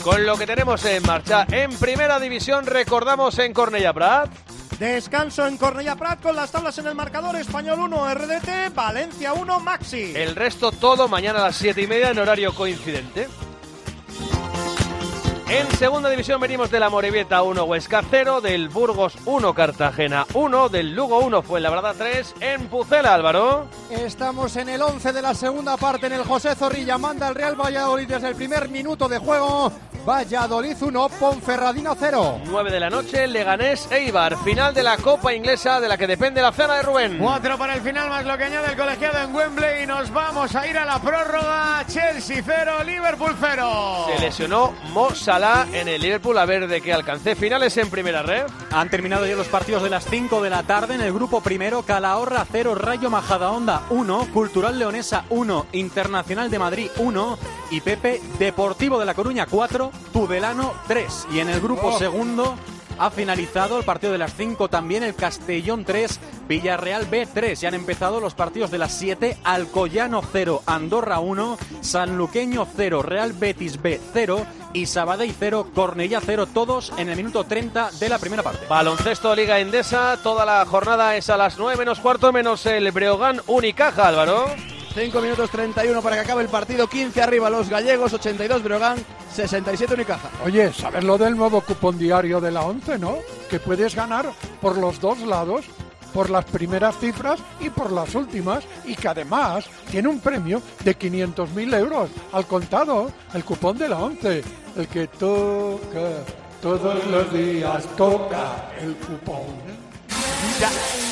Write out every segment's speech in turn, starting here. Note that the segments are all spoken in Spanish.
con lo que tenemos en marcha. En primera división, recordamos en Cornellà Prat. Descanso en Cornellà Prat con las tablas en el marcador. Español 1, RDT, Valencia 1, Maxi. El resto todo mañana a las 7:30 en horario coincidente. En segunda división venimos de la Morevieta 1, Huesca 0, del Burgos 1, Cartagena 1, del Lugo 1, Fuenlabrada 3, en Pucela, Álvaro. Estamos en el 11 de la segunda parte en el José Zorrilla, manda el Real Valladolid desde el primer minuto de juego. Valladolid 1, Ponferradina 0. 9 de la noche, Leganés Eibar, final de la Copa Inglesa de la que depende la cena de Rubén. 4 para el final, más lo que añade el colegiado en Wembley, y nos vamos a ir a la prórroga. Chelsea 0, Liverpool 0. Se lesionó Mo Salah en el Liverpool, a ver de qué alcance. Finales en primera red. Han terminado ya los partidos de las 5 de la tarde. En el grupo primero, Calahorra 0, Rayo Majadahonda 1, Cultural Leonesa 1, Internacional de Madrid 1 y Pepe Deportivo de La Coruña 4, Tudelano 3. Y en el grupo segundo ha finalizado el partido de las 5 también, el Castellón 3, Villarreal B 3. Ya han empezado los partidos de las 7, Alcoyano 0, Andorra 1, Sanluqueño 0, Real Betis B 0 y Sabadell 0, Cornellá 0, todos en el minuto 30 de la primera parte. Baloncesto Liga Endesa, toda la jornada es a las 9 menos cuarto, menos el Breogán Unicaja, Álvaro. 5 minutos 31 para que acabe el partido, 15 arriba los gallegos, 82 Breogán, 67 Unicaja. Oye, ¿sabes lo del nuevo cupón diario de la 11, no? Que puedes ganar por los dos lados, por las primeras cifras y por las últimas, y que además tiene un premio de 500.000 euros al contado, el cupón de la 11, el que toca, todos los días toca el cupón. Ya.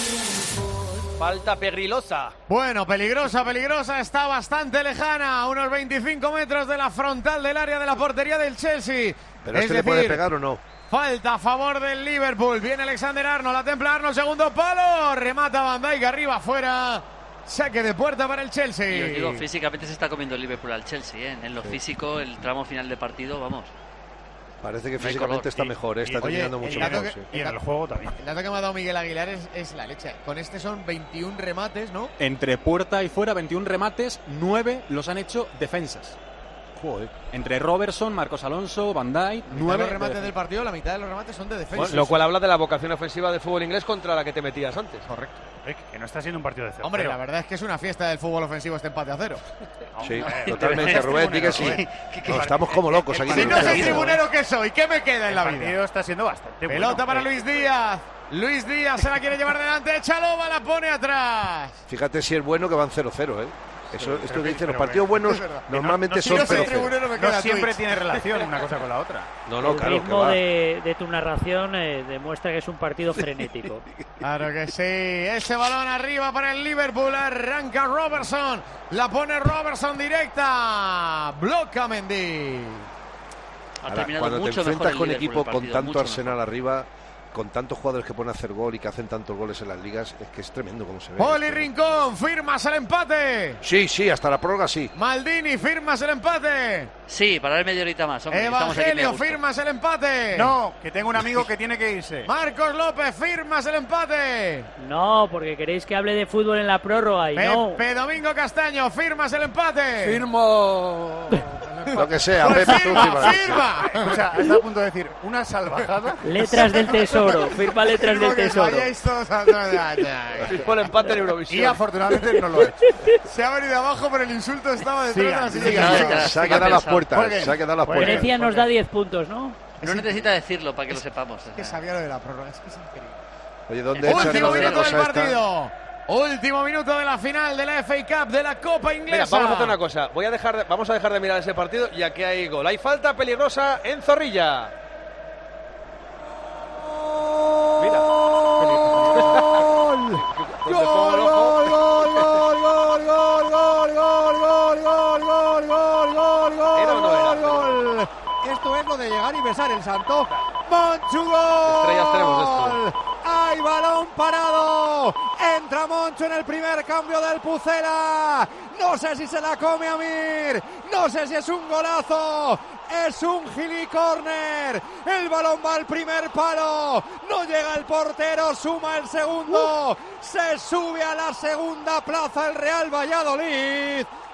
Falta pegrilosa. Bueno, peligrosa, está bastante lejana, a unos 25 metros de la frontal del área de la portería del Chelsea. ¿Pero es que le puede pegar o no? Falta a favor del Liverpool, viene Alexander Arnold, la templa Arnold, segundo palo, remata Van Dijk arriba, afuera, saque de puerta para el Chelsea. Y os digo, físicamente se está comiendo el Liverpool al Chelsea, ¿eh? En lo físico, el tramo final de partido, vamos. Parece que físicamente está mejor, está terminando mucho mejor. Sí. Y en el juego también. El dato que me ha dado Miguel Aguilar es la leche. Con este son 21 remates, ¿no? Entre puerta y fuera, 21 remates, 9 los han hecho defensas. Joder. Entre Robertson, Marcos Alonso, Van Dijk, 9 remates del partido, la mitad de los remates son de defensa. Bueno, lo cual habla de la vocación ofensiva del fútbol inglés contra la que te metías antes. Correcto. Que no está siendo un partido de 0. Hombre, la verdad es que es una fiesta del fútbol ofensivo este empate a 0. Sí, totalmente, Rubén, di que sí. Estamos como locos aquí. Si no soy tribunero, ¿qué soy? ¿Qué me queda en la vida? El partido está siendo bastante bueno. Pelota para Luis Díaz. Luis Díaz se la quiere llevar delante. Chalobah la pone atrás. Fíjate si es bueno que van 0-0, ¿eh? Eso, esto que dicen, los partidos buenos normalmente son 0-0. No siempre tiene relación una cosa con la otra. No, claro. El ritmo de tu narración demuestra que es un partido frenético. Claro que sí. Ese balón arriba para el Liverpool. Arranca Robertson. La pone Robertson directa. Bloca Mendy. Ahora, cuando te enfrentas con equipo con tanto arsenal arriba, con tantos jugadores que pueden hacer gol y que hacen tantos goles en las ligas, es que es tremendo como se ve. Poli Rincón, firmas el empate. Sí, hasta la prórroga sí. Maldini, firmas el empate. Sí, para dar media horita más. Hombre, Evangelio, firmas el empate. No, que tengo un amigo que tiene que irse. Marcos López, firmas el empate. No, porque queréis que hable de fútbol en la prórroga y Pepe Domingo Castaño, firmas el empate. Firmo. Lo que sea, pues Pepe, firma. O sea, está a punto de decir una salvajada. Letras del tesoro, firma letras del tesoro. Firmó el empate en Eurovisión. Y afortunadamente no lo he hecho. Se ha venido abajo, pero el insulto estaba detrás de la silla. Se ha quedado las puertas. Grecia nos da 10 puntos, ¿no? No necesita decirlo para que lo sepamos. Es que sabía lo de la prórroga, es que es increíble. Oye, ¿dónde último minuto del partido. Último minuto de la final de la FA Cup de la Copa Inglesa. Mira, vamos a hacer una cosa. Vamos a dejar de mirar ese partido ya que hay gol. Hay falta peligrosa en Zorrilla. Mira. ¡Gol! Esto es lo de llegar y besar el santo. ¡Monchu, gol! Estrellas tenemos esto. ¡Hay balón parado! Entra Monchu en el primer cambio del Pucela. No sé si se la come Amir. No sé si es un golazo. Es un gili córner. El balón va al primer palo. No llega el portero. Suma el segundo. Se sube a la segunda plaza el Real Valladolid.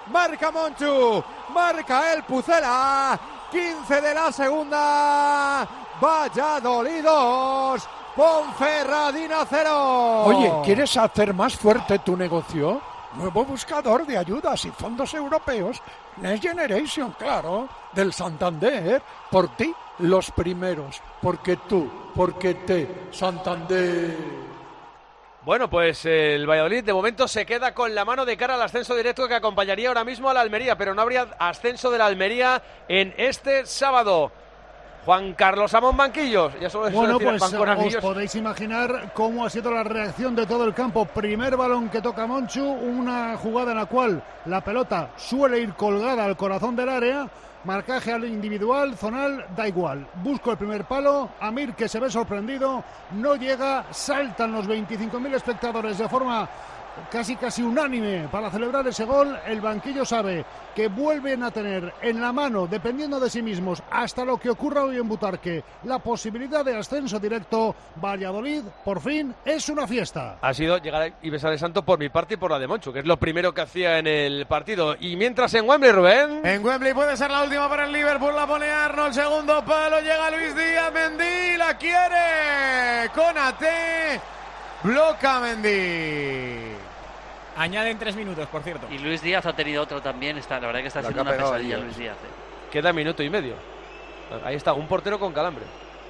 marca Monchu, marca el Pucela, 15 de la segunda, Valladolid 2, Ponferradina 0. Oye, ¿quieres hacer más fuerte tu negocio? Nuevo buscador de ayudas y fondos europeos, Next Generation, claro, del Santander. Por ti, los primeros. Porque tú, porque te, Santander. Bueno, pues el Valladolid de momento se queda con la mano de cara al ascenso directo que acompañaría ahora mismo a la Almería, pero no habría ascenso de la Almería en este sábado. Juan Carlos Amón Banquillos. Ya solo bueno, pues os podéis imaginar cómo ha sido la reacción de todo el campo. Primer balón que toca Monchu, una jugada en la cual la pelota suele ir colgada al corazón del área. Marcaje al individual, zonal, da igual. Busco el primer palo, Amir que se ve sorprendido, no llega, saltan los 25.000 espectadores de forma casi unánime para celebrar ese gol. El banquillo sabe que vuelven a tener en la mano, dependiendo de sí mismos, hasta lo que ocurra hoy en Butarque, la posibilidad de ascenso directo. Valladolid, por fin, es una fiesta. Ha sido llegar y besar el santo por mi parte y por la de Monchu, que es lo primero que hacía en el partido. Y mientras en Wembley, Rubén. En Wembley puede ser la última para el Liverpool, la pone Arnold, segundo palo, llega Luis Díaz, Mendy, la quiere, Konaté, bloca Mendy. Añaden 3 minutos, por cierto. Y Luis Díaz ha tenido otro también. La verdad que está haciendo una pesadilla Luis Díaz. Queda minuto y medio. Ahí está, un portero con calambre.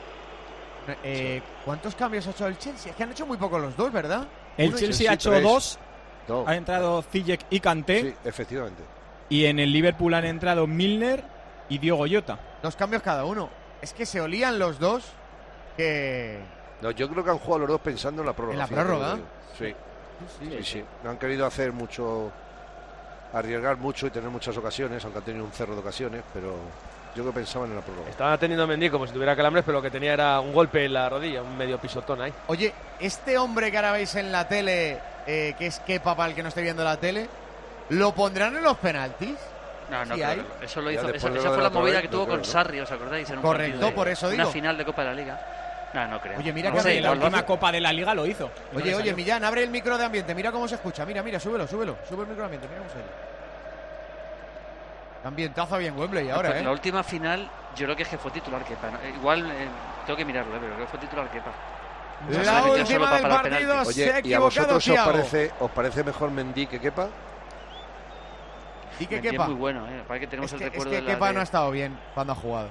¿Cuántos cambios ha hecho el Chelsea? Es que han hecho muy poco los dos, ¿verdad? El Chelsea ha hecho 2. Ha entrado Ziyech y Kanté. Sí, efectivamente. Y en el Liverpool han entrado Milner y Diogo Jota. 2 cambios cada uno. Es que se olían los dos que... No, yo creo que han jugado los dos pensando en la prórroga. ¿En la prórroga? Sí. Sí. Han querido hacer mucho, arriesgar mucho y tener muchas ocasiones, aunque han tenido un cerro de ocasiones, pero yo creo que pensaban en la prórroga. Estaba teniendo Mendy como si tuviera calambres, pero lo que tenía era un golpe en la rodilla, un medio pisotón ahí. Oye, este hombre que ahora veis en la tele, que es Kepa para el que no esté viendo la tele, ¿lo pondrán en los penaltis? No, ¿Sí claro. Eso lo hizo. Esa fue la movida que tuvo con Sarri, ¿os acordáis? En un correcto, por eso digo. Una final de Copa de la Liga. No creo. Oye, mira que la última Copa de la Liga lo hizo. Oye, Millán, abre el micro de ambiente. Mira cómo se escucha. Mira, súbelo. Sube el micro de ambiente. Mira cómo se oye. Ambientazo bien Wembley ahora, La última final, yo creo que fue titular Kepa. Igual tengo que mirarlo, pero creo que fue titular Kepa. La última del partido se ha equivocado. ¿Y a vosotros os parece mejor Mendy que Kepa? Y que Kepa es muy bueno, para que tenemos el recuerdo de Kepa no ha estado bien cuando ha jugado.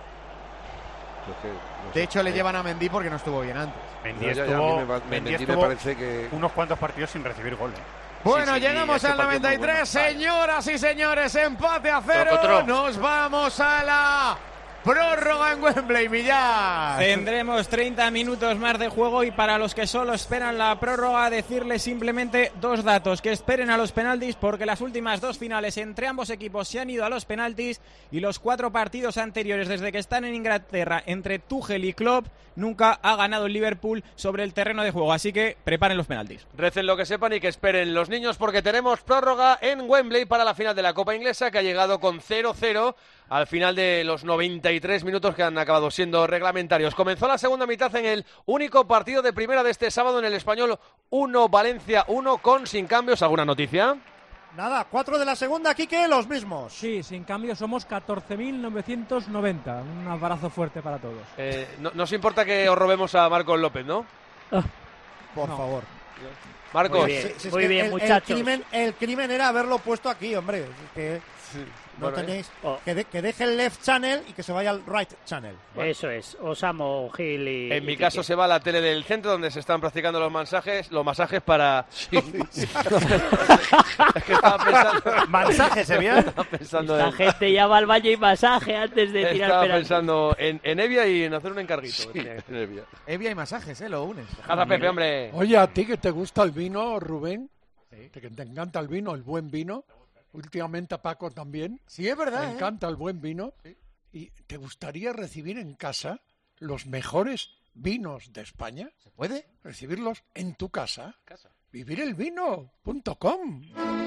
De hecho, le llevan a Mendy porque no estuvo bien antes. Mendy me parece que unos cuantos partidos sin recibir goles. Bueno, llegamos al 93, señoras y señores, empate a 0. Nos vamos a la prórroga en Wembley, Millán. Tendremos 30 minutos más de juego y para los que solo esperan la prórroga, decirles simplemente 2 datos. Que esperen a los penaltis porque las últimas 2 finales entre ambos equipos se han ido a los penaltis y los 4 partidos anteriores desde que están en Inglaterra entre Tuchel y Klopp nunca ha ganado el Liverpool sobre el terreno de juego. Así que preparen los penaltis. Recen lo que sepan y que esperen los niños porque tenemos prórroga en Wembley para la final de la Copa Inglesa que ha llegado con 0-0 al final de los 93 minutos que han acabado siendo reglamentarios. Comenzó la segunda mitad en el único partido de primera de este sábado en el Español 1, Valencia 1 con sin cambios. ¿Alguna noticia? Nada, 4 de la segunda, Quique, los mismos. Sí, sin cambios somos 14.990. Un abrazo fuerte para todos. No os importa que os robemos a Marcos López, ¿no? Por favor. Marcos. Muy bien, muchachos. El crimen era haberlo puesto aquí, hombre. No tenéis que deje el left channel y que se vaya al right channel. Bueno. Eso es, Osamo, Gil y... En mi caso se va a la tele del centro donde se están practicando los masajes para... Sí. Es que estaba pensando... ¿Masajes, Evia? La gente ya va al baño y masaje antes de tirar penalti. Estaba pensando en Evia y en hacer un encarguito. Sí, en Evia. Evia y masajes, lo unes. Dejad a Pepe, hombre. Oye, ¿a ti que te gusta el vino, Rubén? Sí. Que te encanta el vino, el buen vino. Últimamente a Paco también. Sí, es verdad. Me encanta el buen vino. Sí. ¿Y te gustaría recibir en casa los mejores vinos de España? ¿Se puede? Recibirlos en tu casa. Vivirelvino.com.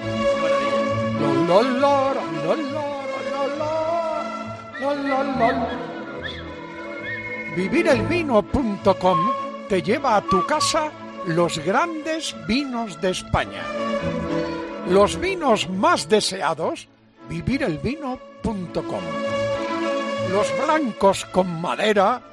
Vivirelvino.com te lleva a tu casa los grandes vinos de España. Los vinos más deseados, vivirelvino.com. Los blancos con madera,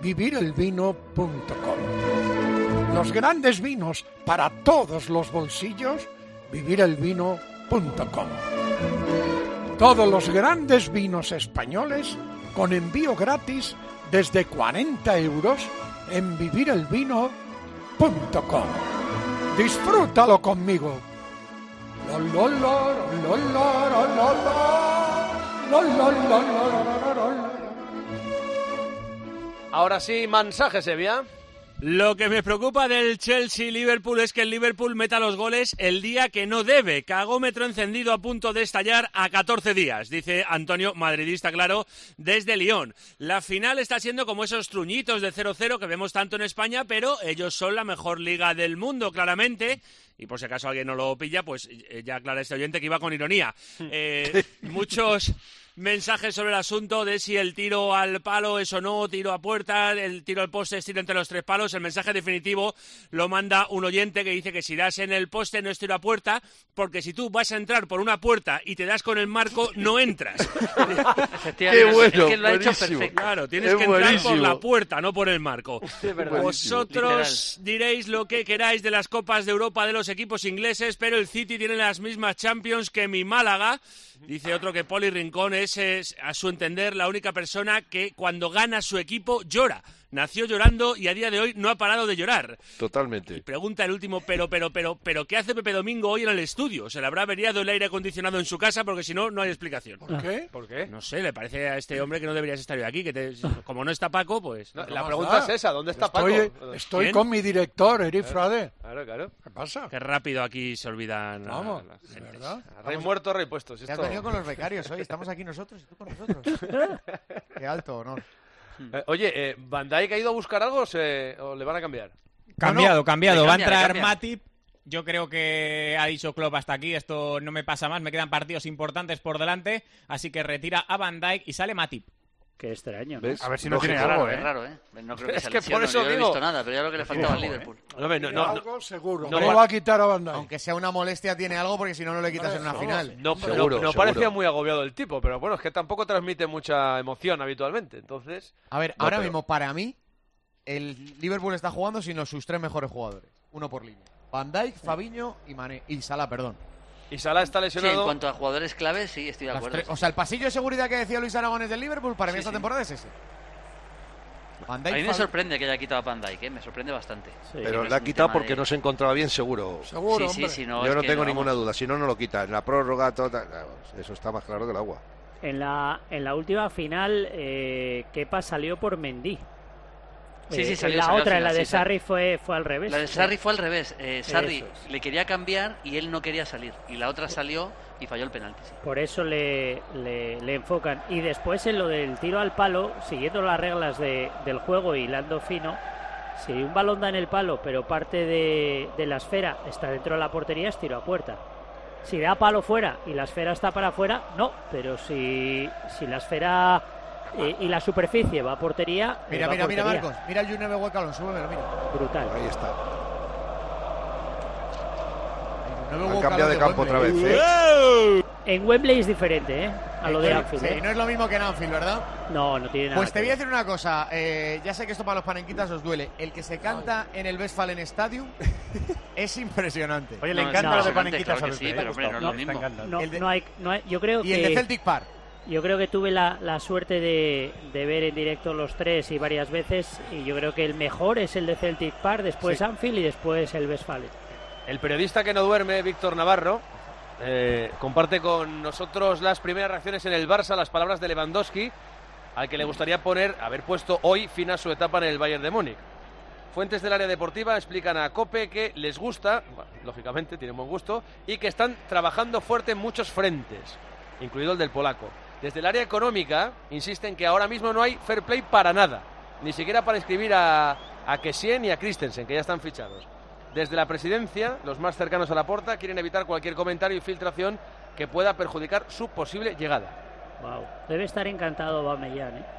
vivirelvino.com. Los grandes vinos para todos los bolsillos, vivirelvino.com. Todos los grandes vinos españoles con envío gratis desde 40 euros en vivirelvino.com. Disfrútalo conmigo. Ahora sí, mensaje, Sevilla. Lo que me preocupa del Chelsea-Liverpool es que el Liverpool meta los goles el día que no debe. Cagómetro encendido a punto de estallar a 14 días, dice Antonio, madridista, claro, desde Lyon. La final está siendo como esos truñitos de 0-0 que vemos tanto en España, pero ellos son la mejor liga del mundo, claramente. Y por si acaso alguien no lo pilla, pues ya aclara este oyente que iba con ironía. Muchos mensajes sobre el asunto de si el tiro al palo es o no, tiro a puerta, el tiro al poste es tiro entre los 3 palos. El mensaje definitivo lo manda un oyente que dice que si das en el poste no es tiro a puerta, porque si tú vas a entrar por una puerta y te das con el marco, no entras. Qué bueno, es que lo ha hecho perfecto. Claro, tienes que entrar por la puerta, no por el marco. Vosotros diréis lo que queráis de las Copas de Europa de los equipos ingleses, pero el City tiene las mismas Champions que mi Málaga. Dice otro que Poli Rincón es, a su entender, la única persona que cuando gana su equipo llora. Nació llorando y a día de hoy no ha parado de llorar. Totalmente. Y pregunta el último, pero, ¿qué hace Pepe Domingo hoy en el estudio? ¿Se le habrá averiado el aire acondicionado en su casa? Porque si no, no hay explicación. ¿Por qué? ¿Por qué? No sé, le parece a este hombre que no deberías estar hoy aquí. Como no está Paco, pues... No, la pregunta es esa, ¿dónde está Paco? Estoy con mi director, Eric Frade. Claro. ¿Qué pasa? Qué rápido aquí se olvidan. Vamos, la gente. ¿verdad? Rey muerto, rey puesto. Te has venido con los becarios hoy, estamos aquí nosotros y tú con nosotros. Qué alto honor. Oye, ¿Van Dijk ha ido a buscar algo o le van a cambiar? Cambiado. Va a entrar Matip. Yo creo que ha dicho Klopp hasta aquí, esto no me pasa más, me quedan partidos importantes por delante, así que retira a Van Dijk y sale Matip. Qué extraño, ¿no? A ver si no tiene algo, Es raro, ¿eh? No creo que es sea que por eso yo no he digo... visto nada, pero ya lo que le faltaba al Liverpool. Algo seguro. No va a quitar a Van Dijk. Aunque sea una molestia, tiene algo, porque si no, no le quitas en una final. No parecía muy agobiado el tipo, pero bueno, es que tampoco transmite mucha emoción habitualmente, entonces... A ver, ahora mismo, para mí, el Liverpool está jugando sin sus 3 mejores jugadores. Uno por línea. Van Dijk, Fabinho y Mané. Y Salah, perdón. Y Salah está lesionado. Sí, en cuanto a jugadores claves, sí, estoy de acuerdo. O sea, el pasillo de seguridad que decía Luis Aragones del Liverpool, para mí esta temporada es ese. Van Dijk, a mí me sorprende que haya quitado a Van Dijk, me sorprende bastante. Sí, pero la ha quitado porque no se encontraba bien, seguro. Seguro, sí, no, yo no tengo ninguna duda, si no, no lo quita. En la prórroga, eso está más claro que el agua. En la última final, Kepa salió por Mendy. Sí, salió. La otra, la de Sarri, fue al revés. La de Sarri fue al revés. Sarri le quería cambiar y él no quería salir. Y la otra salió y falló el penalti. Sí. Por eso le enfocan. Y después en lo del tiro al palo, siguiendo las reglas del juego y hilando fino, si un balón da en el palo, pero parte de la esfera está dentro de la portería, es tiro a puerta. Si da palo fuera y la esfera está para afuera, no. Pero si la esfera... y la superficie va a portería. Mira, Marcos. Mira el Juneve Huecalón, súbemelo, mira. Brutal. Ahí está. Han cambiado de campo otra vez, ¿eh? En Wembley es diferente, a lo de Anfield. Sí, no es lo mismo que en Anfield, ¿verdad? No tiene nada. Pues te voy a decir una cosa. Ya sé que esto para los panenquitas os duele. El que se canta en el Westfalen Stadium es impresionante. Oye, le encanta lo de panenquitas, claro que sí, pero hombre, no es lo mismo. No hay, yo creo y el de Celtic Park. Yo creo que tuve la suerte de ver en directo los 3 y varias veces, y yo creo que el mejor es el de Celtic Park, después Anfield y después el Westfalen. El periodista que no duerme, Víctor Navarro, comparte con nosotros las primeras reacciones en el Barça, las palabras de Lewandowski, al que le gustaría haber puesto hoy fin a su etapa en el Bayern de Múnich. Fuentes del área deportiva explican a COPE que les gusta, bueno, lógicamente tienen buen gusto, y que están trabajando fuerte en muchos frentes, incluido el del polaco. Desde el área económica insisten que ahora mismo no hay fair play para nada, ni siquiera para inscribir a Kessié y a Christensen, que ya están fichados. Desde la presidencia, los más cercanos a la Porta quieren evitar cualquier comentario y filtración que pueda perjudicar su posible llegada. Wow, debe estar encantado Aubameyang, ¿eh?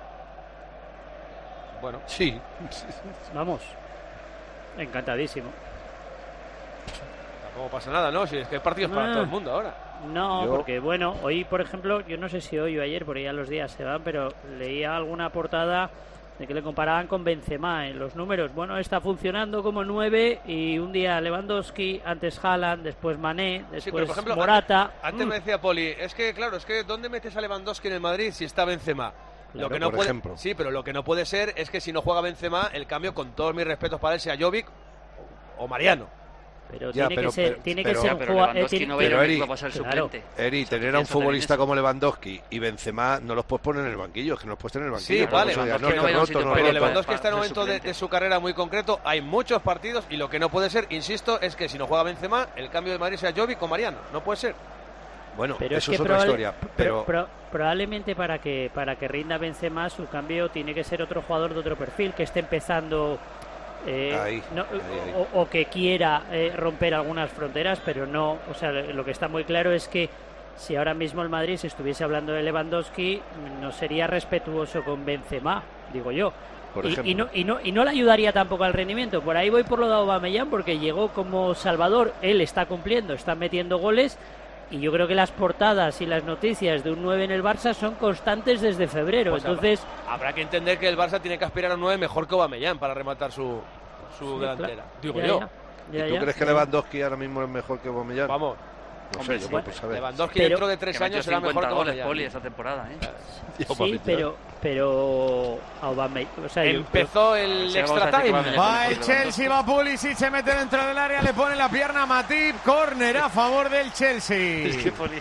Bueno, sí. Vamos, encantadísimo. No pasa nada, ¿no? Si es que hay partidos para todo el mundo ahora. No, porque bueno, hoy por ejemplo, yo no sé si hoy o ayer, porque ya los días se van, pero leía alguna portada de que le comparaban con Benzema en los números. Bueno, está funcionando como 9 y un día Lewandowski, antes Haaland, después Mané, después sí, pero por ejemplo, Morata. Antes me decía Poli, es que claro, ¿dónde metes a Lewandowski en el Madrid si está Benzema? Claro, lo que no puede, ejemplo. Sí, pero lo que no puede ser es que si no juega Benzema, el cambio, con todos mis respetos para él, sea Jovic o Mariano. Pero tiene que ser un jugador. Pero Eri, tener a un futbolista como Lewandowski y Benzema no los puedes poner en el banquillo, es que no los puedes tener en el banquillo. Sí, vale, pero Lewandowski está en un momento de su carrera muy concreto, hay muchos partidos y lo que no puede ser, insisto, es que si no juega Benzema, el cambio de Madrid sea Jovic o Mariano, no puede ser. Bueno, pero eso es otra historia. Pero probablemente para que rinda Benzema, su cambio tiene que ser otro jugador de otro perfil, que esté empezando... ahí. O que quiera romper algunas fronteras, pero no, o sea, lo que está muy claro es que si ahora mismo el Madrid se estuviese hablando de Lewandowski, no sería respetuoso con Benzema, digo yo. Y no le ayudaría tampoco al rendimiento. Por ahí voy por lo de Aubameyang, porque llegó como salvador, él está cumpliendo, está metiendo goles, y yo creo que las portadas y las noticias de un 9 en el Barça son constantes desde febrero. Pues entonces habrá que entender que el Barça tiene que aspirar a un 9 mejor que Aubameyang para rematar su delantera. Claro. Digo yo. ¿Y tú crees que Lewandowski ahora mismo es mejor que Aubameyang? Vamos. No sé, yo puedo saber. Lewandowski dentro de 3 años será mejor que Aubameyang. Poli esta temporada, Sí, pero Aubameyang, o sea, empezó el extra time. Va el Chelsea, va Pulisic, se mete dentro del área, le pone la pierna a Matip, córner a favor del Chelsea. Es que Poli...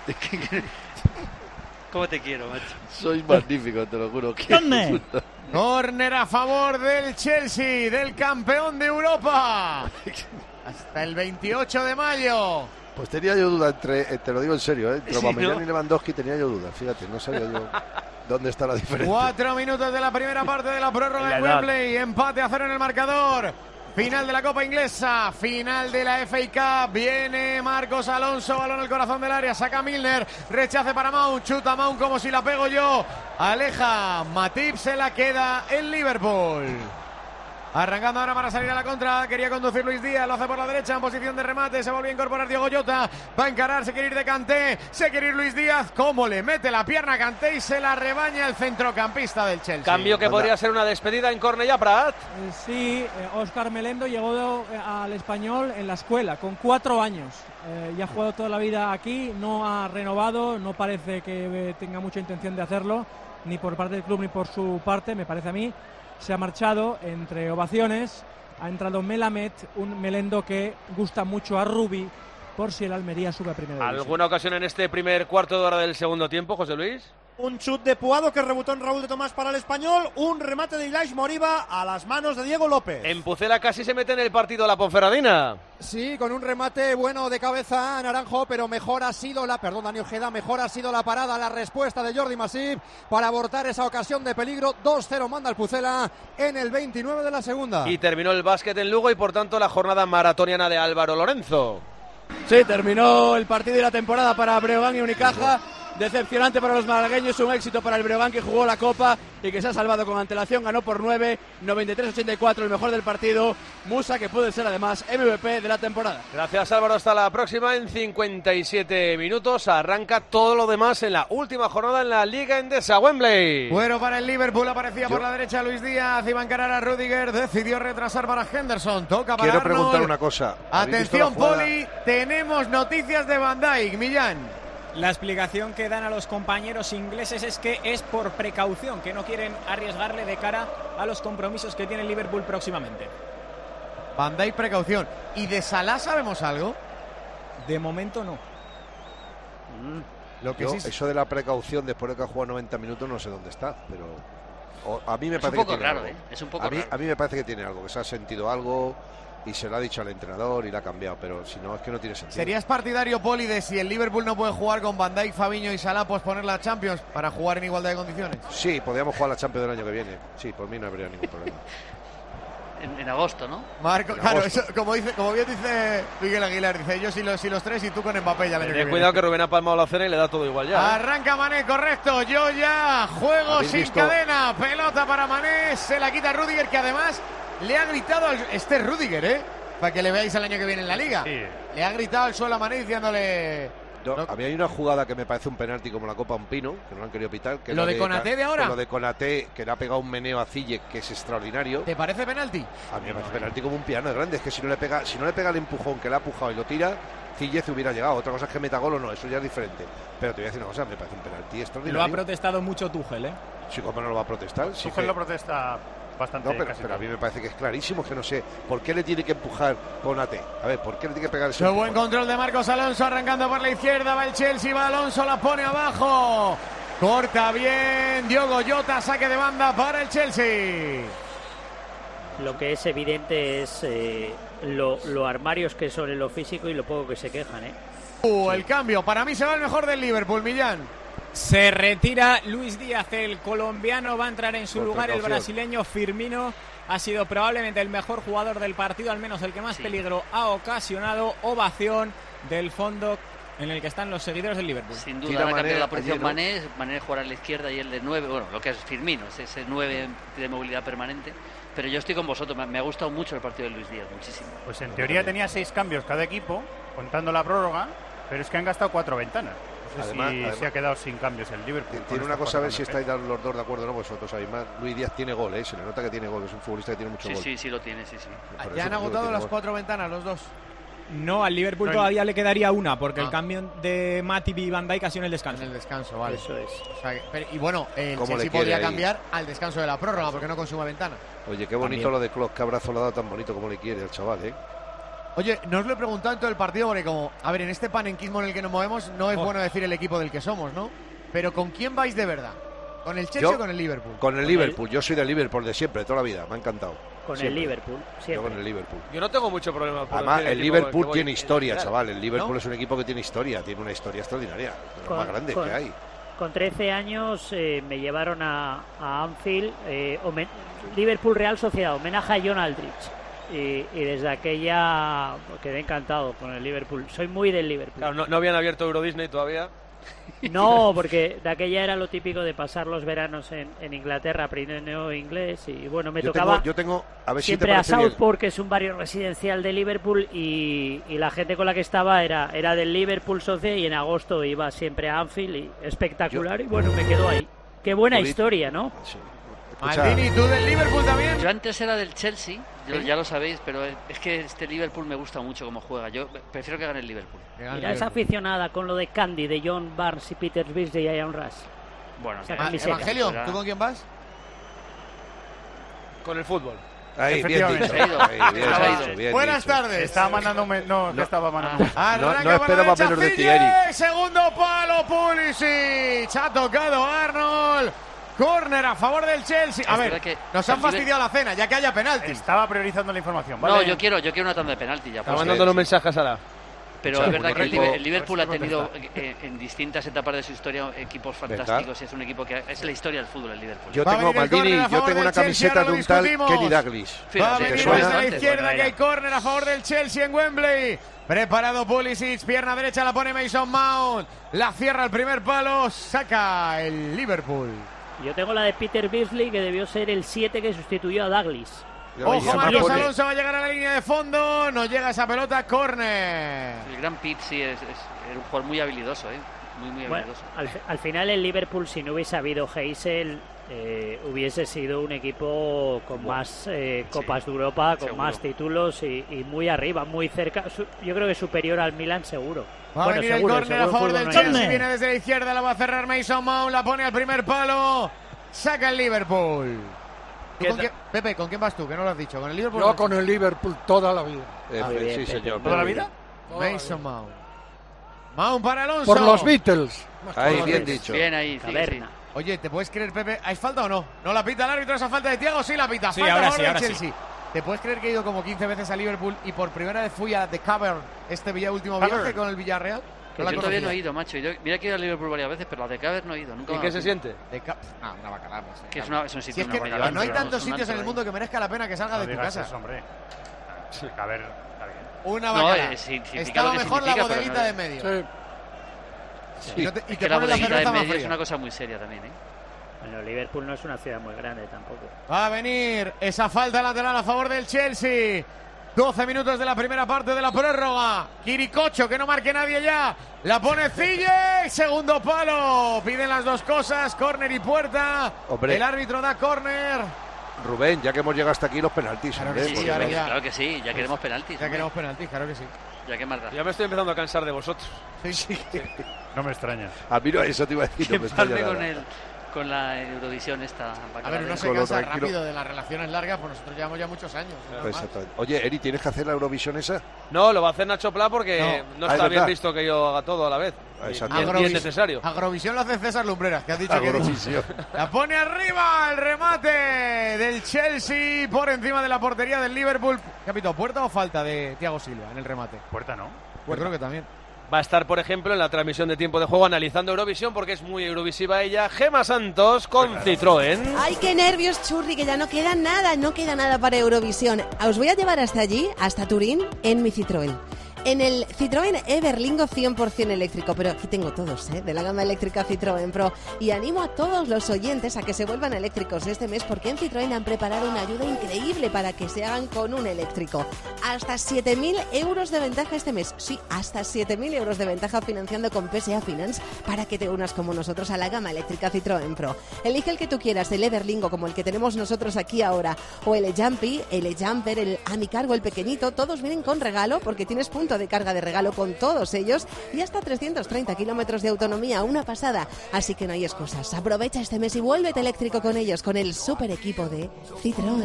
¿Cómo te quiero, macho? Soy magnífico, te lo juro. Córner a favor del Chelsea, del campeón de Europa. Hasta el 28 de mayo. Pues tenía yo duda te lo digo en serio, entre Aubameyang y Lewandowski tenía yo duda, fíjate, no sabía yo dónde está la diferencia. 4 minutos de la primera parte de la prórroga en Wembley, empate a 0 en el marcador. Final de la Copa Inglesa, final de la FA Cup, viene Marcos Alonso, balón al corazón del área, saca Milner, rechace para Mount, chuta Mount como si la pego yo, aleja, Matip se la queda en Liverpool. Arrancando ahora para salir a la contra, quería conducir Luis Díaz, lo hace por la derecha en posición de remate, se volvió a incorporar Diogo Jota, va a encarar, se quiere ir de Kanté, se quiere ir Luis Díaz, cómo le mete la pierna a Kanté y se la rebaña el centrocampista del Chelsea. Cambio que podría ser una despedida en Cornellà, Prat. Sí, Óscar Melendo llegó al Español en la escuela, con 4 años. Ya ha jugado toda la vida aquí, no ha renovado, no parece que tenga mucha intención de hacerlo, ni por parte del club ni por su parte, me parece a mí. Se ha marchado entre ovaciones, ha entrado Melamed, un Melendo que gusta mucho a Rubi, por si el Almería sube a primera división. ¿Alguna ocasión en este primer cuarto de hora del segundo tiempo, José Luis? Un chut de Puado que rebotó en Raúl de Tomás para el Español, un remate de Ilaix Moriba a las manos de Diego López. En Pucela casi se mete en el partido la Ponferradina. Sí, con un remate bueno de cabeza a Naranjo, pero mejor ha sido Dani Ojeda, mejor ha sido la parada, la respuesta de Jordi Masip para abortar esa ocasión de peligro. 2-0 manda el Pucela en el 29 de la segunda. Y terminó el básquet en Lugo y por tanto la jornada maratoniana de Álvaro Lorenzo. Sí, terminó el partido y la temporada para Breogán y Unicaja. Decepcionante para los malagueños, un éxito para el Breogán que jugó la Copa y que se ha salvado con antelación, ganó por 9, 93-84, el mejor del partido, Musa, que puede ser además MVP de la temporada. Gracias Álvaro, hasta la próxima. En 57 minutos arranca todo lo demás en la última jornada en la Liga Endesa, Wembley. Bueno, para el Liverpool aparecía por la derecha Luis Díaz, iba a encarar a Rudiger, decidió retrasar para Henderson, toca para Quiero Arnold. Preguntar una cosa. Atención Poli, tenemos noticias de Van Dijk, Millán. La explicación que dan a los compañeros ingleses es que es por precaución, que no quieren arriesgarle de cara a los compromisos que tiene el Liverpool próximamente. Van Dijk, precaución. ¿Y de Salah sabemos algo? De momento no. Lo que sí, eso de la precaución después de que ha jugado 90 minutos no sé dónde está, pero a mí me parece que tiene algo. Es un poco raro. A mí me parece que tiene algo, que se ha sentido algo y se lo ha dicho al entrenador y la ha cambiado, pero si no es que no tiene sentido. ¿Serías partidario, Poli, de si el Liverpool no puede jugar con Van Dijk, Fabinho y Salah, posponer la Champions para jugar en igualdad de condiciones? Sí, podríamos jugar la Champions del año que viene. Sí, por mí no habría ningún problema. En agosto, ¿no? Marco, claro, eso, como bien dice Miguel Aguilar, dice yo si los tres y tú con Mbappé ya le Ten cuidado que Rubén ha palmado la cena y le da todo igual ya. Arranca Mané, correcto, yo ya juego sin cadena, pelota para Mané, se la quita Rudiger, que además le ha gritado al Rudiger, para que le veáis el año que viene en la Liga. Sí. Le ha gritado al suelo a Mané diciéndole... A mí hay una jugada que me parece un penalti como la Copa Ompino, que no lo han querido pitar. Que ¿Lo de Konaté de ahora? Lo de Konaté, que le ha pegado un meneo a Ziyech, que es extraordinario. ¿Te parece penalti? A mí me parece penalti como un piano grande. Es que si no le pega el empujón que le ha empujado y lo tira, Ziyech hubiera llegado. Otra cosa es que meta gol o no, eso ya es diferente. Pero te voy a decir una cosa, me parece un penalti extraordinario. Lo ha protestado mucho Tuchel, ¿eh? Sí, ¿cómo no lo va a protestar? Tuchel lo protesta bastante. No, pero a mí me parece que es clarísimo, que no sé por qué le tiene que empujar Konaté. A ver, ¿por qué le tiene que pegar ese empujón? Buen control de Marcos Alonso, arrancando por la izquierda, va el Chelsea, va Alonso, la pone abajo. Corta bien Diogo Jota, saque de banda para el Chelsea. Lo que es evidente es lo armarios que son en lo físico y lo poco que se quejan, ¿eh? El cambio, para mí se va el mejor del Liverpool, Millán. Se retira Luis Díaz, el colombiano, va a entrar en su lugar el brasileño Firmino. Ha sido probablemente el mejor jugador del partido, al menos el que más peligro ha ocasionado. Ovación del fondo en el que están los seguidores del Liverpool. Sin duda, va a cambiar la posición Mané jugará a la izquierda y el de 9, bueno, lo que es Firmino, es ese 9 de movilidad permanente. Pero yo estoy con vosotros, me ha gustado mucho el partido de Luis Díaz, muchísimo. Pues en teoría tenía 6 cambios cada equipo, contando la prórroga, pero es que han gastado 4 ventanas. No sé además, se ha quedado sin cambios el Liverpool. Tiene una cosa, a ver si estáis los dos de acuerdo, ¿no? Vosotros sabéis más. Luis Díaz tiene gol, se le nota que tiene gol, es un futbolista que tiene mucho gol. Sí, lo tiene, sí. Ya han agotado las 4 ventanas los dos. No, al Liverpool todavía le quedaría una, porque el cambio de Matip y Van Dijk ha sido en el descanso. En el descanso, vale. Eso es. O sea, y bueno, el Chelsea podría cambiar al descanso de la prórroga, porque no consuma ventana. Oye, qué bonito también lo de Klopp, qué abrazo le ha dado tan bonito como le quiere al chaval, Oye, no os lo he preguntado en todo el partido, porque como, a ver, en este panenquismo en el que nos movemos, no es bueno decir el equipo del que somos, ¿no? Pero ¿con quién vais de verdad? ¿Con el Chelsea o con el Liverpool? Con el Liverpool, yo soy del Liverpool de siempre, de toda la vida, me ha encantado. Con el Liverpool, siempre. Yo con el Liverpool. Yo no tengo mucho problema. Además, el Liverpool tiene historia, chaval. El Liverpool es un equipo que tiene historia, tiene una historia extraordinaria, la más grande que hay. Con 13 años me llevaron a Anfield, Liverpool Real Sociedad, homenaje a John Aldrich. Y desde aquella quedé encantado con el Liverpool. Soy muy del Liverpool. Claro, no habían abierto Euro Disney todavía. No, porque de aquella era lo típico de pasar los veranos en Inglaterra aprendiendo inglés. Y bueno, me tocaba a ver siempre a Southport, que es un barrio residencial de Liverpool, y la gente con la que estaba era del Liverpool Sociedad, y en agosto iba siempre a Anfield, y espectacular. Y bueno, me quedo ahí. Qué buena historia, ¿no? Sí. Maldini, ¿tú del Liverpool también? Yo antes era del Chelsea, ya lo sabéis, pero es que este Liverpool me gusta mucho cómo juega. Yo prefiero que gane el Liverpool. Mira, es aficionada con lo de Candy, de John Barnes y Peter Beasley y Ian Rush. Bueno, Evangelio, ¿tú con quién vas? Con el fútbol. Ahí, bien dicho. Bien Buenas tardes. Estaba mandando estaba mandando. No esperaba menos de ti, Eric. Segundo palo, Pulisic. Ha tocado Arnold. Córner a favor del Chelsea. A ver, nos han fastidiado la cena, ya que haya penalti. Estaba priorizando la información, ¿vale? No, yo quiero una tanda de penalti ya. Está mandando un mensaje a Sara. Pero es verdad que el Liverpool ha tenido en distintas etapas de su historia equipos fantásticos, y es un equipo que es la historia del fútbol, el Liverpool. Yo tengo, Maldini, una camiseta de un tal Kenny Dalglish. Va a venir desde la izquierda, que hay córner a favor del Chelsea en Wembley. Preparado Pulisic, pierna derecha la pone Mason Mount. La cierra el primer palo, saca el Liverpool. Yo tengo la de Peter Beasley, que debió ser el 7 que sustituyó a Dalglish. Ojo, Marcos Alonso va a llegar a la línea de fondo, no llega esa pelota, córner. El gran Pitt sí es un jugador muy habilidoso, muy habilidoso. Al final el Liverpool, si no hubiese habido Heysel, hubiese sido un equipo con más Copas de Europa, con más títulos y muy arriba, muy cerca. Yo creo que superior al Milan seguro. Va a venir el córner a favor del Chelsea, viene desde la izquierda, la va a cerrar Mason Mount, la pone al primer palo, saca el Liverpool. Pepe, ¿con quién vas tú? Que no lo has dicho. ¿Con el Liverpool? Yo con el Liverpool toda la vida. Sí, señor. ¿Toda la vida? Mason Mount. Mount para Alonso. Por los Beatles. Ahí, bien dicho. Bien ahí, sí. Oye, ¿te puedes creer, Pepe? ¿Hay falta o no? ¿No la pita el árbitro esa falta de Thiago? Sí la pita. Sí, falta ahora a favor del Chelsea. Sí. ¿Te puedes creer que he ido como 15 veces a Liverpool y por primera vez fui a The Cover último viaje con el Villarreal? Que yo todavía no he ido, macho. Mira que he ido a Liverpool varias veces, pero a The Cover no he ido. Nunca. ¿Y qué se siente? Una bacalada. Que es un sitio, si es que no hay tantos sitios en el mundo que merezca la pena que salga de tu casa. Hombre. A ver, está bien. Una bacalada. Estaba mejor la bodeguita de medio. Sí. Y que la bodeguita de medio es una cosa muy seria también, Bueno, Liverpool no es una ciudad muy grande tampoco. Va a venir esa falta lateral a favor del Chelsea. 12 minutos de la primera parte de la prórroga. Quiricocho, que no marque nadie ya. La pone Cille. Segundo palo. Piden las dos cosas, córner y puerta. Hombre. El árbitro da córner. Rubén, ya que hemos llegado hasta aquí, los penaltis. Claro que sí, claro que sí. Ya queremos penaltis. Ya queremos penaltis, claro que sí. Ya que más da. Ya me estoy empezando a cansar de vosotros. Sí. No me extraña. A mí no, eso te iba a decir. No me extraña nada. Con la Eurovisión esta. A ver, uno se cansa rápido de las relaciones largas, pues nosotros llevamos ya muchos años. Exactamente. Oye, Eri, ¿tienes que hacer la Eurovisión esa? No, lo va a hacer Nacho Pla porque no está bien visto que yo haga todo a la vez. Y es necesario. Agrovisión lo hace César Lumbreras, que has dicho que la pone arriba el remate del Chelsea por encima de la portería del Liverpool. Capito, ¿puerta o falta de Thiago Silva en el remate? Puerta, ¿no? Yo creo que también. Va a estar, por ejemplo, en la transmisión de Tiempo de Juego analizando Eurovisión porque es muy eurovisiva ella. Gemma Santos con Citroën. ¡Ay, qué nervios, Churri! Que ya no queda nada para Eurovisión. Os voy a llevar hasta allí, hasta Turín, en mi Citroën. En el Citroën Everlingo 100% eléctrico, pero aquí tengo todos, de la gama eléctrica Citroën Pro. Y animo a todos los oyentes a que se vuelvan eléctricos este mes porque en Citroën han preparado una ayuda increíble para que se hagan con un eléctrico. Hasta 7.000 euros de ventaja este mes. Sí, hasta 7.000 euros de ventaja financiando con PSA Finance para que te unas como nosotros a la gama eléctrica Citroën Pro. Elige el que tú quieras, el Everlingo como el que tenemos nosotros aquí ahora, o el E-Jumpy, el E-Jumper, el Amicargo, el pequeñito. Todos vienen con regalo porque tienes punto de carga de regalo con todos ellos y hasta 330 kilómetros de autonomía, una pasada. Así que no hay excusas. Aprovecha este mes y vuélvete eléctrico con ellos, con el super equipo de Citroën.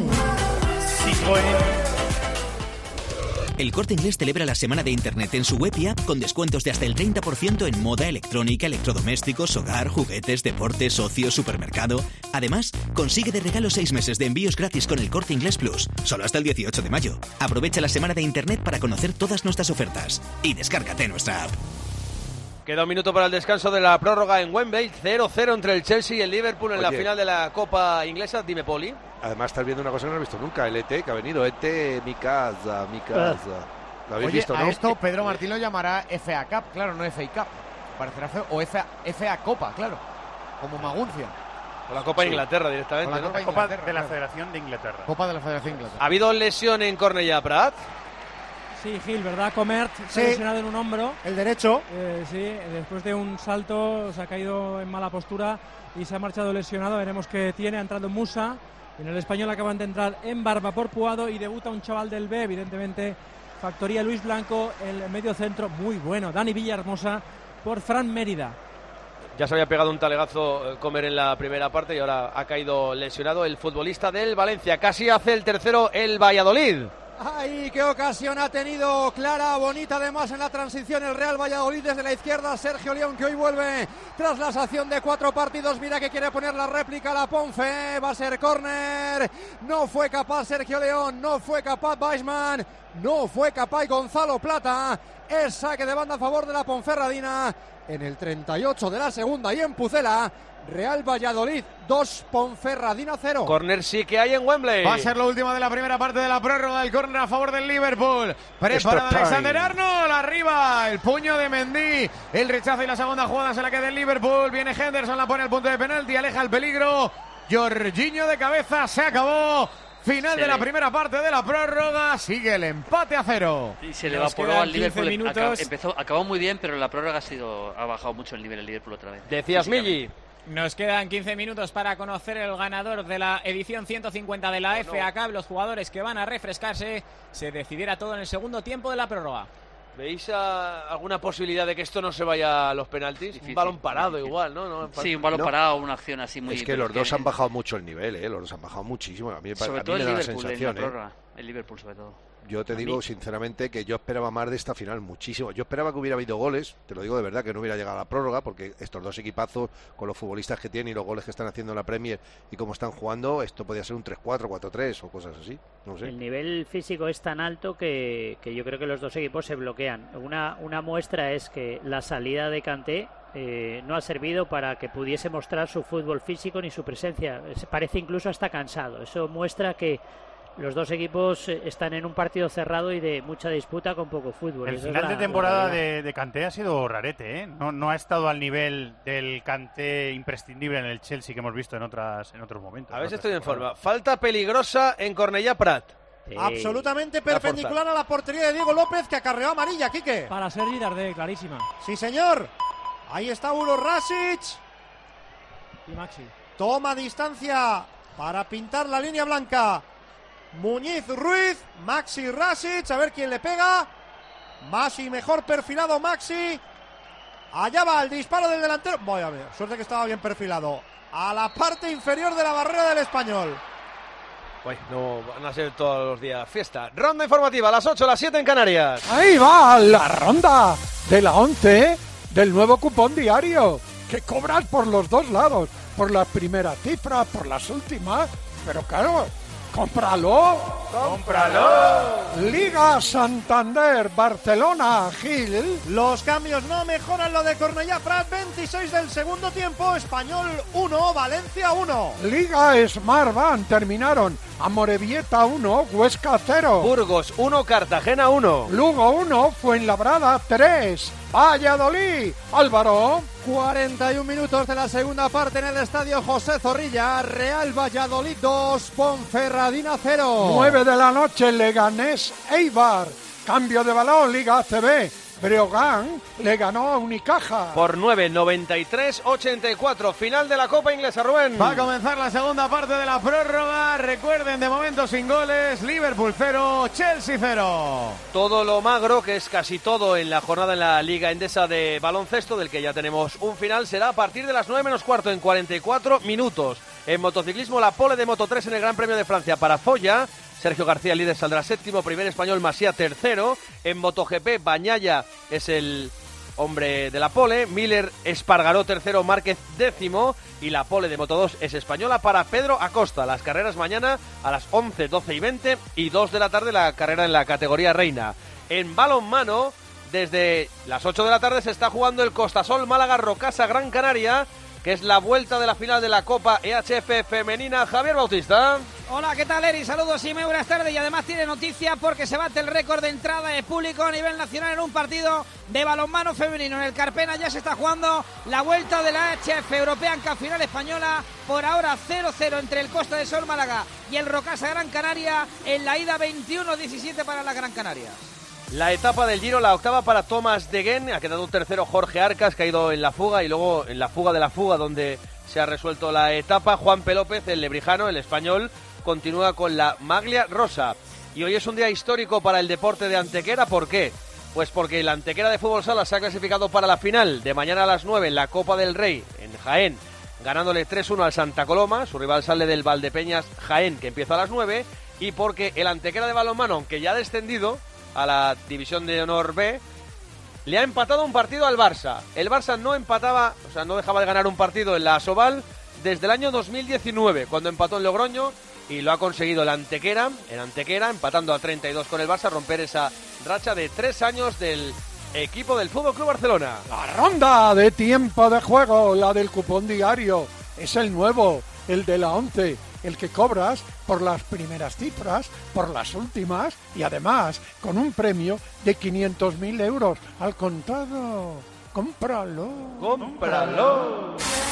El Corte Inglés celebra la semana de Internet en su web y app con descuentos de hasta el 30% en moda, electrónica, electrodomésticos, hogar, juguetes, deportes, ocio, supermercado. Además, consigue de regalo 6 meses de envíos gratis con el Corte Inglés Plus, solo hasta el 18 de mayo. Aprovecha la semana de Internet para conocer todas nuestras ofertas y descárgate nuestra app. Queda un minuto para el descanso de la prórroga en Wembley. 0-0 entre el Chelsea y el Liverpool en la final de la Copa Inglesa. Dime, Poli. Además estás viendo una cosa que no has visto nunca, el ET que ha venido, ET, mi casa. ¿Lo habéis visto, no? A esto Pedro Martín lo llamará FA Cup, claro, no FA Cup. Parecerá feo, o FA Copa, claro, como Maguncia. O la Copa de Inglaterra directamente, o la Copa de la Federación de Inglaterra. Copa de la Federación de Inglaterra. ¿Ha habido lesión en Cornellà Prat? Sí, Gil, ¿verdad? Comert se ha lesionado en un hombro. El derecho. Sí, después de un salto se ha caído en mala postura y se ha marchado lesionado. Veremos qué tiene. Ha entrado Musa. En el Español acaban de entrar en Barba por Puado y debuta un chaval del B, evidentemente, factoría Luis Blanco, el medio centro, muy bueno. Dani Villahermosa por Fran Mérida. Ya se había pegado un talegazo Comer en la primera parte y ahora ha caído lesionado el futbolista del Valencia. Casi hace el tercero el Valladolid. ¡Ay, qué ocasión ha tenido clara, bonita además en la transición el Real Valladolid desde la izquierda! Sergio León, que hoy vuelve tras la sanción de 4 partidos. Mira que quiere poner la réplica a la Ponfe. Va a ser córner. No fue capaz Sergio León, no fue capaz Weissman, no fue capaz Gonzalo Plata. Es saque de banda a favor de la Ponferradina en el 38 de la segunda y en Pucela. Real Valladolid 2, Ponferradina 0. Córner sí que hay en Wembley. Va a ser lo último de la primera parte de la prórroga. El córner a favor del Liverpool. Preparado Alexander Arnold. Arriba el puño de Mendy. El rechazo y la segunda jugada se la queda el Liverpool. Viene Henderson, la pone al punto de penalti. Aleja el peligro. Jorginho de cabeza. Se acabó. Final de la primera parte de la prórroga. Sigue el empate a 0. Y se le evaporó al Liverpool. Acabó muy bien, pero la prórroga ha bajado mucho el nivel del Liverpool otra vez. Decías, Milli. Nos quedan 15 minutos para conocer el ganador de la edición 150 de la FA Cup. Los jugadores que van a refrescarse. Se decidirá todo en el segundo tiempo de la prórroga. ¿Veis alguna posibilidad de que esto no se vaya a los penaltis? Difícil, un balón parado igual, ¿no? Sí, un balón parado, una acción así muy... Es que los dos han bajado mucho el nivel, los dos han bajado muchísimo. A mí sobre todo me el da la Liverpool sensación, en la prórroga. El Liverpool sobre todo. Yo te digo sinceramente que yo esperaba más de esta final, muchísimo. Yo esperaba que hubiera habido goles, te lo digo de verdad, que no hubiera llegado a la prórroga, porque estos dos equipazos, con los futbolistas que tienen y los goles que están haciendo en la Premier y cómo están jugando, esto podía ser un 3-4, 4-3 o cosas así. No sé. El nivel físico es tan alto que yo creo que los dos equipos se bloquean. Una muestra es que la salida de Kanté no ha servido para que pudiese mostrar su fútbol físico ni su presencia. Parece incluso hasta cansado. Eso muestra que los dos equipos están en un partido cerrado y de mucha disputa con poco fútbol. El final de temporada de Kanté ha sido rarete, ¿eh? No ha estado al nivel del Kanté imprescindible en el Chelsea que hemos visto en otros momentos. A ver si estoy en forma. Falta peligrosa en Cornellà Prat. Absolutamente perpendicular a la portería de Diego López, que acarreó amarilla, Quique. Para Sergi Darder, clarísima. Sí, señor. Ahí está Uros Rasic. Y Maxi. Toma distancia para pintar la línea blanca. Muñiz Ruiz, Maxi Rasic, a ver quién le pega. Maxi mejor perfilado, Maxi. Allá va el disparo del delantero. Voy a ver, suerte que estaba bien perfilado. A la parte inferior de la barrera del Español. Bueno, no van a ser todos los días fiesta. Ronda informativa a las 8, las 7 en Canarias. Ahí va la ronda de la 11 del nuevo cupón diario, que cobras por los dos lados, por las primeras cifras, por las últimas, pero claro, ¡cómpralo! Liga Santander, Barcelona, Gil. Los cambios no mejoran lo de Cornellá Prat, 26 del segundo tiempo, Español 1, Valencia 1. Liga Smartbank, terminaron Amorebieta 1, Huesca 0. Burgos 1, Cartagena 1. Lugo 1, Fuenlabrada 3. Valladolid, Álvaro. 41 minutos de la segunda parte en el estadio José Zorrilla. Real Valladolid 2, Ponferradina 0. 9 de la noche, Leganés Eibar. Cambio de balón, Liga ACB. Breogán le ganó a Unicaja. Por 9, 93-84. Final de la Copa Inglesa, Rubén. Va a comenzar la segunda parte de la prórroga. Recuerden, de momento sin goles. Liverpool 0, Chelsea 0. Todo lo magro, que es casi todo en la jornada en la Liga Endesa de baloncesto, del que ya tenemos un final, será a partir de las 9 menos cuarto en 44 minutos. En motociclismo, la pole de Moto3 en el Gran Premio de Francia para Foya. Sergio García, líder, saldrá séptimo, primer español Masía tercero. En MotoGP, Bañaya es el hombre de la pole, Miller Espargaró tercero, Márquez décimo, y la pole de Moto2 es española para Pedro Acosta. Las carreras mañana a las 11, 12 y 20 y 2 de la tarde la carrera en la categoría reina. En balonmano, desde las 8 de la tarde se está jugando el Costasol Málaga-Rocasa Gran Canaria, que es la vuelta de la final de la Copa EHF femenina. Javier Bautista. Hola, ¿qué tal, Eri? Saludos y muy buenas tardes. Y además tiene noticia porque se bate el récord de entrada de público a nivel nacional en un partido de balonmano femenino. En el Carpena ya se está jugando la vuelta de la EHF European Cup final española. Por ahora 0-0 entre el Costa de Sol Málaga y el Rocasa Gran Canaria. En la ida 21-17 para la Gran Canaria. La etapa del Giro, la octava para Thomas Degen, ha quedado tercero Jorge Arcas, que ha ido en la fuga, y luego en la fuga de la fuga, donde se ha resuelto la etapa, Juan P. López, el lebrijano, el español, continúa con la maglia rosa. Y hoy es un día histórico para el deporte de Antequera. ¿Por qué? Pues porque la Antequera de Fútbol Sala se ha clasificado para la final de mañana a las 9 en la Copa del Rey en Jaén, ganándole 3-1 al Santa Coloma. Su rival sale del Valdepeñas Jaén, que empieza a las 9, y porque el Antequera de balonmano, aunque ya ha descendido a la División de Honor B, le ha empatado un partido al Barça. El Barça no empataba, o sea, no dejaba de ganar un partido en la Asobal desde el año 2019, cuando empató en Logroño, y lo ha conseguido el Antequera, empatando a 32 con el Barça, romper esa racha de 3 años del equipo del Fútbol Club Barcelona. La ronda de tiempo de juego, la del cupón diario, es el nuevo, el de la 11, el que cobras por las primeras cifras, por las últimas, y además con un premio de 500.000 euros al contado. ¡Cómpralo! ¡Cómpralo!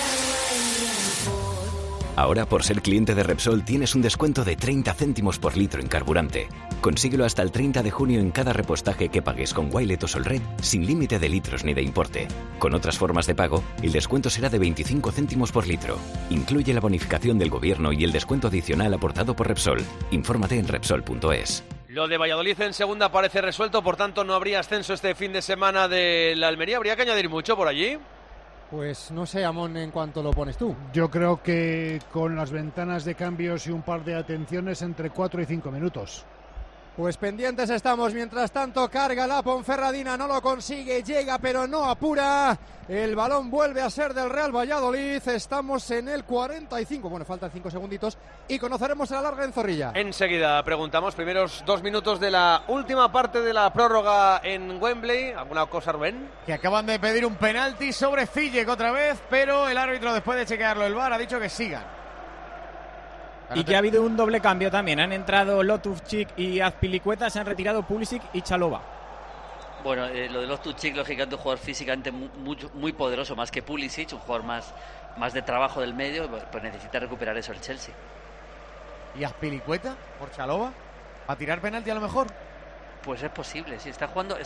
Ahora, por ser cliente de Repsol, tienes un descuento de 30 céntimos por litro en carburante. Consíguelo hasta el 30 de junio en cada repostaje que pagues con Wilet o Solred, sin límite de litros ni de importe. Con otras formas de pago, el descuento será de 25 céntimos por litro. Incluye la bonificación del gobierno y el descuento adicional aportado por Repsol. Infórmate en Repsol.es. Lo de Valladolid en segunda parece resuelto, por tanto no habría ascenso este fin de semana de la Almería. ¿Habría que añadir mucho por allí? Pues no sé, Amón, en cuanto lo pones tú. Yo creo que con las ventanas de cambios y un par de atenciones entre 4 y 5 minutos. Pues pendientes estamos. Mientras tanto, carga la Ponferradina, no lo consigue, llega pero no apura. El balón vuelve a ser del Real Valladolid. Estamos en el 45. Bueno, faltan 5 segunditos y conoceremos la larga en Zorrilla. Enseguida preguntamos, primeros 2 minutos de la última parte de la prórroga en Wembley. ¿Alguna cosa, Rubén? Que acaban de pedir un penalti sobre Ziyech otra vez, pero el árbitro, después de chequearlo el VAR, ha dicho que sigan. Y que ha habido un doble cambio también. Han entrado Loftus-Cheek y Azpilicueta, se han retirado Pulisic y Chalobah. Bueno, lo de Loftus-Cheek, lógicamente, un jugador físicamente muy poderoso, más que Pulisic, un jugador más de trabajo del medio, pues necesita recuperar eso el Chelsea. ¿Y Azpilicueta por Chalobah? ¿A tirar penalti a lo mejor? Pues es posible, sí. Está jugando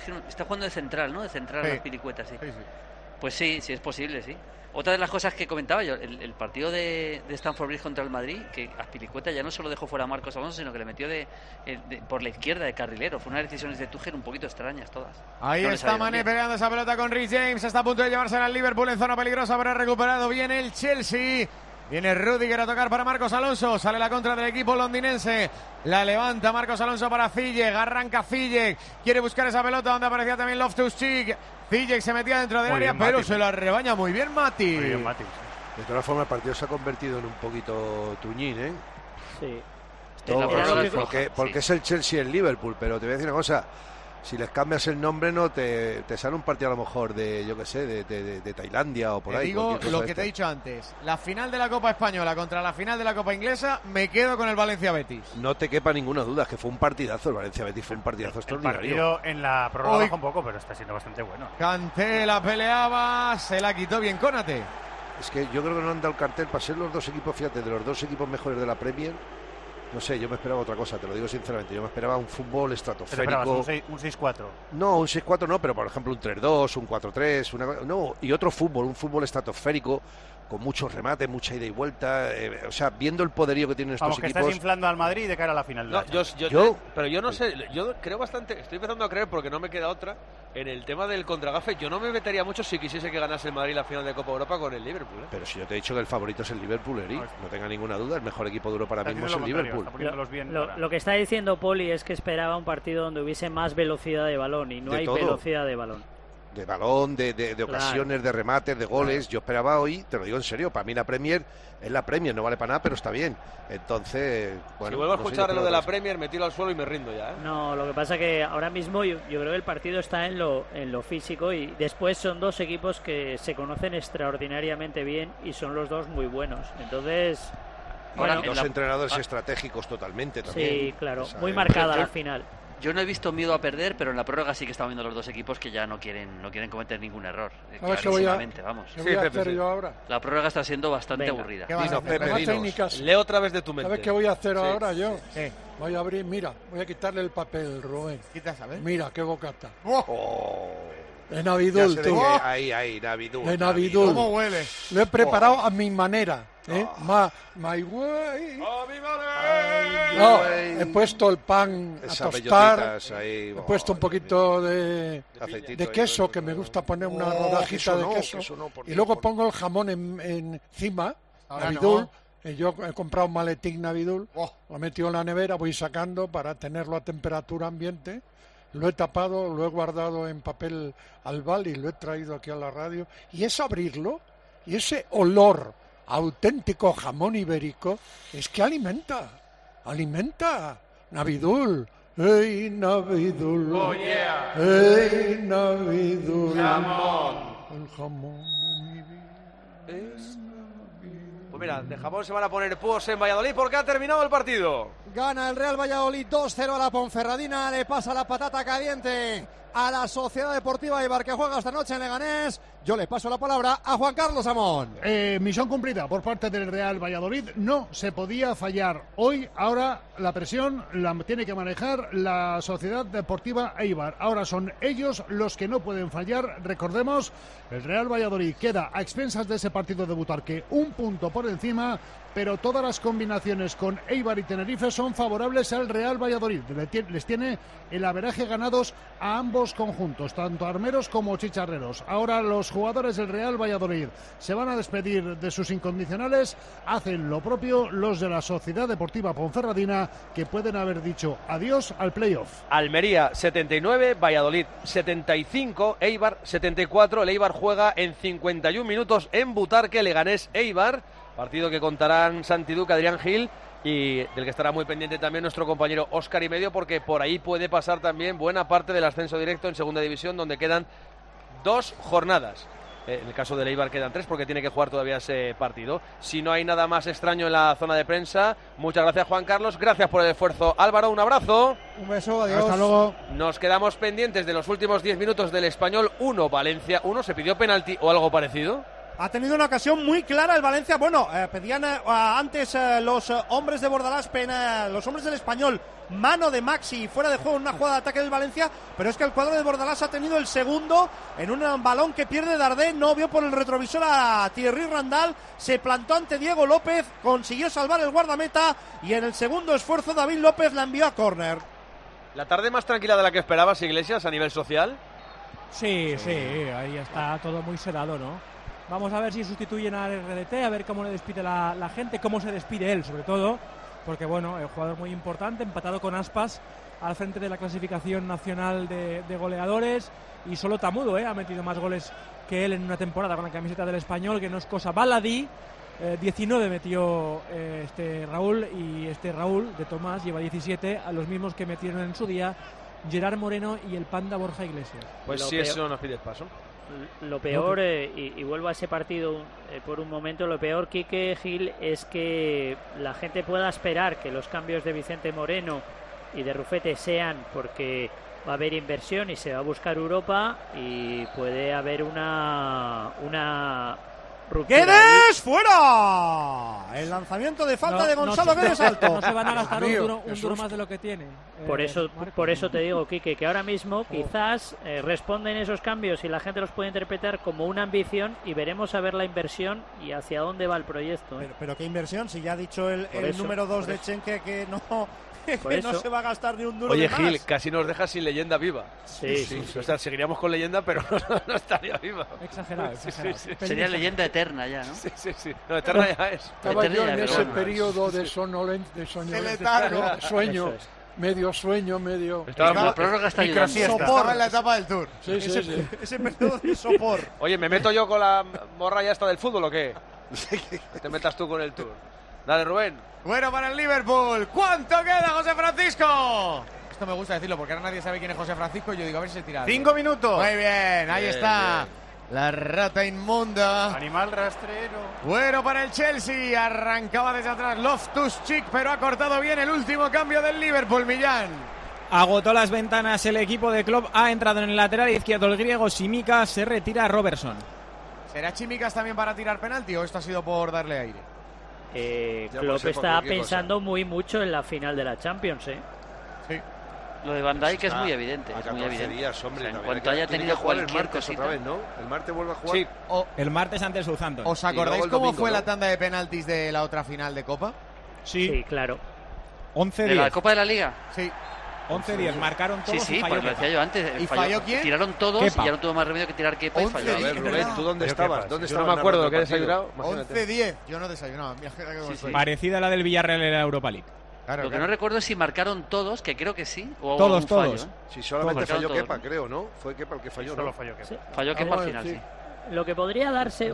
de central, ¿no? De central Sí. las pilicuetas, sí. Sí. Pues sí es posible, sí. Otra de las cosas que comentaba yo, el partido de Stamford Bridge contra el Madrid, que Azpilicueta ya no solo dejó fuera a Marcos Alonso, sino que le metió por la izquierda de carrilero. Fue unas decisiones de Tuchel un poquito extrañas todas. Ahí No le está salieron Mané bien. pegando esa pelota con Reece James. Está a punto de llevarse al Liverpool en zona peligrosa, pero ha recuperado bien el Chelsea. Viene Rudiger a tocar para Marcos Alonso. Sale la contra del equipo londinense. La levanta Marcos Alonso para Ziyech. Arranca Ziyech. Quiere buscar esa pelota donde aparecía también Loftus-Cheek. Ziyech se metía dentro del Muy área, bien, pero Matip. se la rebaña muy bien Matip. Muy bien, Matip. De todas formas, el partido se ha convertido en un poquito tuñín, ¿eh? Sí. Todo, Era porque es el Chelsea y el Liverpool, pero te voy a decir una cosa. Si les cambias el nombre, no te sale un partido a lo mejor de, yo qué sé, de Tailandia o por Te ahí. digo cualquier cosa lo de que te he estas. dicho antes. La final de la Copa Española contra la final de la Copa Inglesa, me quedo con el Valencia Betis. No te quepa ninguna duda, es que fue un partidazo. El Valencia Betis fue un partidazo El extraordinario. partido en la prórroga Hoy- baja un poco, pero está siendo bastante bueno. Kanté la peleaba, se la quitó bien Konate. Es que yo creo que no han dado el cartel para ser los dos equipos, fíjate, de los dos equipos mejores de la Premier. No sé, yo me esperaba otra cosa, te lo digo sinceramente. Yo me esperaba un fútbol ¿Te esperabas estratosférico. un 6-4? No, un 6-4 no, pero por ejemplo un 3-2, un 4-3, no, y otro fútbol, un fútbol estratosférico, con muchos remates, mucha ida y vuelta, o sea, viendo el poderío que tienen estos Vamos, que equipos. estás inflando al Madrid de cara a la final. de No, la Champions. pero yo no sé, yo creo bastante, estoy empezando a creer porque no me queda otra, en el tema del contragafe, yo no me metería mucho si quisiese que ganase el Madrid la final de Copa Europa con el Liverpool, ¿eh? Pero si yo te he dicho que el favorito es el Liverpool, Eric, no tenga ninguna duda, el mejor equipo de Europa ahora mismo es el Liverpool. Lo que está diciendo Poli es que esperaba un partido donde hubiese más velocidad de balón y no De hay todo. velocidad de balón. De balón, de ocasiones, de remates, de goles. Yo esperaba hoy, te lo digo en serio, para mí la Premier es la Premier, no vale para nada, pero está bien. Entonces, bueno. Si vuelvo a no sé, escuchar yo lo creo de la que- Premier, me tiro al suelo y me rindo ya, ¿eh? No, lo que pasa que ahora mismo yo creo que el partido está en lo físico y después son dos equipos que se conocen extraordinariamente bien y son los dos muy buenos. Entonces, Ahora, bueno, Dos entrenadores estratégicos totalmente también. sí, claro, O sea, muy marcada yo- la final. Yo no he visto miedo a perder, pero en la prórroga sí que estamos viendo los dos equipos que ya no quieren cometer ningún error. ¿Sabes qué voy a, Clarísimamente, vamos. qué voy a hacer yo ahora? La prórroga está siendo bastante Venga. aburrida. ¿Qué vas a hacer? Tengo técnicas. Leo otra vez de tu mente. ¿Sabes qué voy a hacer Sí. ahora yo? Sí. Voy a abrir, mira, voy a quitarle el papel, Rubén. Quitas, a ver. Mira, qué bocata. Oh, De ya Navidul, sé de tú. qué- ahí, Navidul. De Navidul. ¿Cómo huele? Lo he preparado a mi manera. ¿eh? My way. No, he puesto el pan a Esas tostar. bellotitas ahí, He puesto un poquito Aceitito de ahí, queso, que me gusta poner una Oh, rodajita queso de no, queso. queso no, por Y Dios, luego por pongo el jamón encima. Ahora Navidul. no. Yo he comprado un maletín Navidul. Oh. Lo he metido en la nevera, voy sacando para tenerlo a temperatura ambiente. Lo he tapado, lo he guardado en papel albal y lo he traído aquí a la radio. Y es abrirlo y ese olor a auténtico jamón ibérico es que alimenta. Navidul. ¡Ey, Navidul! Oh, yeah. ¡Ey, Navidul! Jamón. El jamón de mi vida. Pues mira, de jamón se van a poner púos en Valladolid porque ha terminado el partido. Gana el Real Valladolid 2-0 a la Ponferradina. Le pasa la patata caliente a la Sociedad Deportiva Eibar, que juega esta noche en Leganés. Yo le paso la palabra a Juan Carlos Amón. Misión cumplida por parte del Real Valladolid. No se podía fallar hoy. Ahora la presión la tiene que manejar la Sociedad Deportiva Eibar. Ahora son ellos los que no pueden fallar. Recordemos, el Real Valladolid queda a expensas de ese partido de Butarque, un punto por encima, pero todas las combinaciones con Eibar y Tenerife son favorables al Real Valladolid. Les tiene el averaje ganados a ambos conjuntos, tanto armeros como chicharreros. Ahora los jugadores del Real Valladolid se van a despedir de sus incondicionales. Hacen lo propio los de la Sociedad Deportiva Ponferradina, que pueden haber dicho adiós al playoff. Almería 79, Valladolid 75, Eibar 74. El Eibar juega en 51 minutos en Butarque, Leganés Eibar. Partido que contarán Santi Duque, Adrián Gil y del que estará muy pendiente también nuestro compañero Óscar y Medio, porque por ahí puede pasar también buena parte del ascenso directo en Segunda División, donde quedan 2 jornadas. En el caso del Eibar quedan 3 porque tiene que jugar todavía ese partido. Si no hay nada más extraño en la zona de prensa, muchas gracias Juan Carlos, gracias por el esfuerzo Álvaro, un abrazo. Un beso, adiós. Hasta luego. Nos quedamos pendientes de los últimos 10 minutos del Español 1, Valencia 1. ¿Se pidió penalti o algo parecido? Ha tenido una ocasión muy clara el Valencia. Bueno, pedían antes los hombres de Bordalás, los hombres del Español, mano de Maxi fuera de juego en una jugada de ataque del Valencia, pero es que el cuadro de Bordalás ha tenido el segundo en un balón que pierde Dardé, no vio por el retrovisor a Thierry Randall, se plantó ante Diego López, consiguió salvar el guardameta y en el segundo esfuerzo David López la envió a córner. ¿La tarde más tranquila de la que esperabas, Iglesias, a nivel social? Sí, ahí está todo muy sedado, ¿no? Vamos a ver si sustituyen al RDT, a ver cómo le despide la gente, cómo se despide él, sobre todo, porque bueno, el jugador muy importante, empatado con Aspas al frente de la clasificación nacional de goleadores, y solo Tamudo ha metido más goles que él en una temporada con la camiseta del Español, que no es cosa baladí. 19 metió Raúl, y Raúl de Tomás lleva 17, a los mismos que metieron en su día Gerard Moreno y el Panda Borja Iglesias. Pues si eso nos pides paso. Lo peor, y vuelvo a ese partido por un momento, lo peor, Quique Gil, es que la gente pueda esperar que los cambios de Vicente Moreno y de Rufete sean porque va a haber inversión y se va a buscar Europa, y puede haber una ruptura. ¡Guedes fuera! El lanzamiento de falta de Gonzalo Guedes alto. No se van a gastar un duro más de lo que tiene. Por eso te digo, Quique, que ahora mismo quizás responden esos cambios y la gente los puede interpretar como una ambición, y veremos a ver la inversión y hacia dónde va el proyecto. Pero qué inversión, si ya ha dicho el número 2 de Chenque que no se va a gastar ni un duro. Oye, de más. Gil, casi nos deja sin leyenda viva. Sí. O sea, seguiríamos con leyenda, pero no estaría viva. Exagerado. Sería leyenda eterna ya, ¿no? Sí. No, eterna ya es. Estaba yo en ese periodo de sueño. Medio sueño, medio... La prórroga está ayudando. Estaba en la etapa del Tour. Sí. Ese periodo de sopor. Oye, ¿me meto yo con la morra ya esta del fútbol o qué? Que te metas tú con el Tour. Dale, Rubén. Bueno, para el Liverpool. ¿Cuánto queda, José Francisco? Esto me gusta decirlo porque ahora nadie sabe quién es José Francisco, y yo digo, a ver si se tira. 5 minutos. Muy bien, ahí está. Bien. La rata inmunda. Animal rastrero. Bueno, para el Chelsea. Arrancaba desde atrás Loftus-Cheek, pero ha cortado bien el último cambio del Liverpool, Millán. Agotó las ventanas el equipo de Klopp. Ha entrado en el lateral izquierdo el griego Tsimikas. Se retira Robertson. ¿Será Tsimikas también para tirar penalti o esto ha sido por darle aire? Klopp está pensando muy mucho en la final de la Champions, Sí. Lo de Van Dijk es muy evidente. A Es muy evidente. días, hombre, en cuanto haya tenido cualquier cosita. Otra vez, ¿no? El martes vuelve a jugar. Sí. El martes ante el Southampton. ¿Os acordáis cómo fue la tanda de penaltis de la otra final de Copa? Sí, claro. 11-10. ¿De la Copa de la Liga? Sí. 11-10, marcaron todos. Sí, y pues lo decía yo antes. ¿Y falló quién? Tiraron todos Kepa. y ya no tuvo más remedio que tirar Kepa y falló. A ver, Rubén, ¿tú dónde estabas? ¿Dónde Yo no me acuerdo de qué he desayunado. 11-10. Yo no desayunaba. Parecida a la del Villarreal en la Europa League. Claro, Lo que no recuerdo es si marcaron todos, que creo que sí. O Todos. fallo, ¿eh? Si solamente Todos. falló Todos, Kepa, ¿no? creo, ¿no? Fue Kepa el que falló, Solo ¿no? falló Kepa. Sí. Falló Kepa al final, sí. Lo que podría darse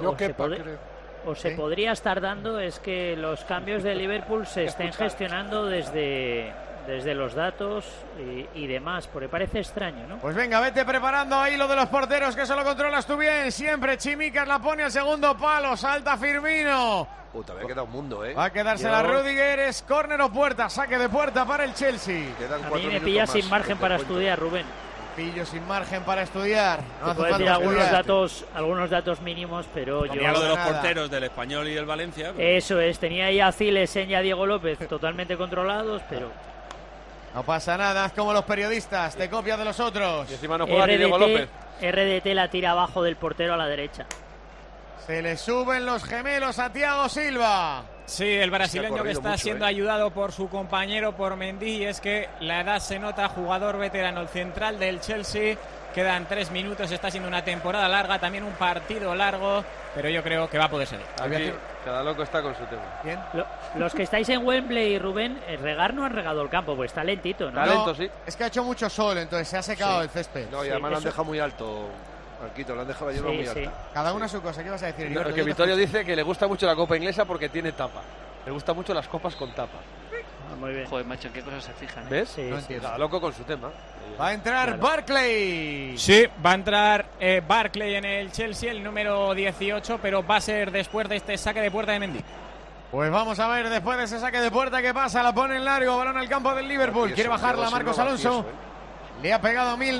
se Sí. podría estar dando es que los cambios de Liverpool se estén gestionando desde los datos y demás, porque parece extraño, ¿no? Pues venga, vete preparando ahí lo de los porteros, que eso lo controlas tú bien. Siempre Tsimikas la pone al segundo palo, salta Firmino. Puta, me ha quedado un mundo, ¿eh? Va a quedarse la Rudiger, es córner o puerta, saque de puerta para el Chelsea. Quedan A 4 mí me minutos pilla más, sin margen que te para cuento. estudiar, Rubén. Pillo sin margen para estudiar. No Te hace puedo decir falta algunos datos mínimos, pero yo... Tenía lo de los nada. porteros del Español y el Valencia. Eso es, tenía ahí a Ciles y a Diego López totalmente controlados, pero... No pasa nada, es como los periodistas, te copias de los otros. Y encima no juega ni Diego López. RDT la tira abajo del portero a la derecha. Se le suben los gemelos a Thiago Silva. Sí, el brasileño que corrido está mucho, siendo ayudado por su compañero, por Mendy, y es que la edad se nota, jugador veterano, el central del Chelsea. Quedan 3 minutos, está siendo una temporada larga, también un partido largo, pero yo creo que va a poder salir. Aquí, cada loco está con su tema. Bien. Los que estáis en Wembley, Rubén, regar no han regado el campo, pues está lentito, ¿no? Talento, sí. Es que ha hecho mucho sol, entonces se ha secado el césped. No, y Sí, además lo han eso- dejado muy alto, Marquito, lo han dejado la hierba muy alta. Cada uno a su cosa, ¿qué vas a decir? No, Heriberto? es que Yo te Vittorio escucho. dice que le gusta mucho la copa inglesa porque tiene tapa. Le gustan mucho las copas con tapa. Muy bien. Joder, macho, en qué cosas se fijan, ¿eh? ¿Ves? Sí, No sí. entiendo. Cada loco con su tema. Va a entrar Barkley. Sí, va a entrar Barkley en el Chelsea, el número 18, pero va a ser después de este saque de puerta de Mendy. Pues vamos a ver después de ese saque de puerta qué pasa. La pone en largo, balón al campo del Liverpool. Tieso, Quiere bajarla Thiago Marcos Silva va Alonso. tieso, Le ha pegado Milner.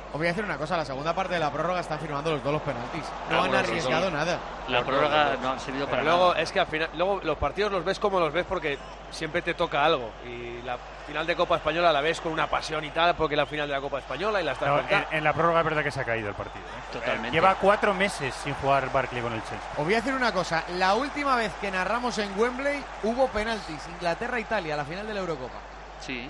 Os voy a decir una cosa, la segunda parte de la prórroga están firmando los dos los penaltis. No han arriesgado nada. La prórroga no ha servido para luego, nada. Es que al final, luego los partidos los ves como los ves porque siempre te toca algo. Y la final de Copa Española la ves con una pasión y tal, porque es la final de la Copa Española y la estás en la prórroga es verdad que se ha caído el partido. Totalmente. Lleva 4 meses sin jugar Barkley con el Chelsea. Os voy a decir una cosa, la última vez que narramos en Wembley hubo penaltis. Inglaterra-Italia, la final de la Eurocopa. Sí.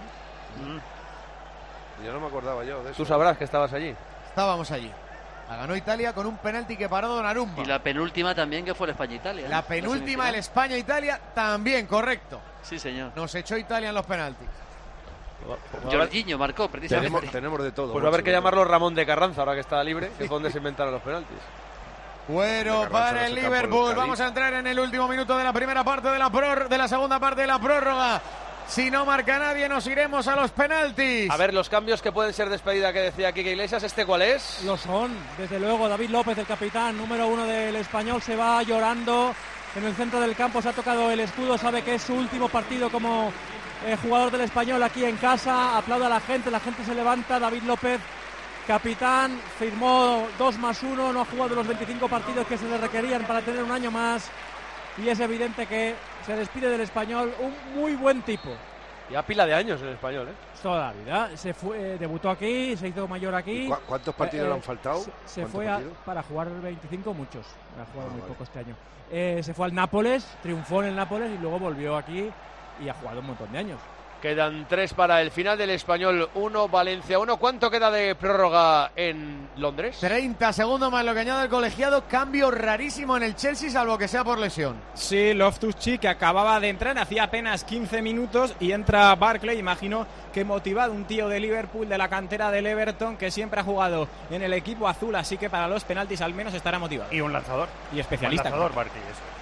Yo no me acordaba yo de eso. Tú sabrás que estabas allí. Estábamos allí. La ganó Italia con un penalti que paró Donnarumma. Y la penúltima también, que fue el España-Italia. La penúltima, el España-Italia, también, correcto. Sí, señor. Nos echó Italia en los penaltis. Jorginho marcó, precisamente. Tenemos de todo. Pues va a haber que llamarlo Ramón de Carranza, ahora que está libre, que es donde se inventaron los penaltis. Bueno, para el Liverpool. Vamos a entrar en el último minuto de la primera parte de la segunda parte de la prórroga. Si no marca nadie, nos iremos a los penaltis. A ver, los cambios que pueden ser despedida que decía Quique Iglesias, ¿este cuál es? Lo son, desde luego. David López, el capitán número 1 del Español, se va llorando. En el centro del campo se ha tocado el escudo, sabe que es su último partido como jugador del Español aquí en casa. Aplaude a la gente se levanta. David López, capitán, firmó 2+1, no ha jugado los 25 partidos que se le requerían para tener un año más. Y es evidente que se despide del Español, un muy buen tipo. Ya pila de años el Español, ¿eh? Toda la vida. Se fue, debutó aquí, se hizo mayor aquí. ¿Cuántos partidos le han faltado? Se fue para jugar 25, muchos. Ha jugado muy poco este año. Se fue al Nápoles, triunfó en el Nápoles y luego volvió aquí y ha jugado un montón de años. Quedan 3 para el final del Español 1, Valencia 1. ¿Cuánto queda de prórroga en Londres? 30 segundos más lo que añade el colegiado. Cambio rarísimo en el Chelsea, salvo que sea por lesión. Sí, Loftus-Cheek, que acababa de entrar, hacía apenas 15 minutos y entra Barkley, imagino que motivado, un tío de Liverpool, de la cantera del Everton, que siempre ha jugado en el equipo azul, así que para los penaltis al menos estará motivado. Y un lanzador. Y especialista. Un lanzador, Barkley,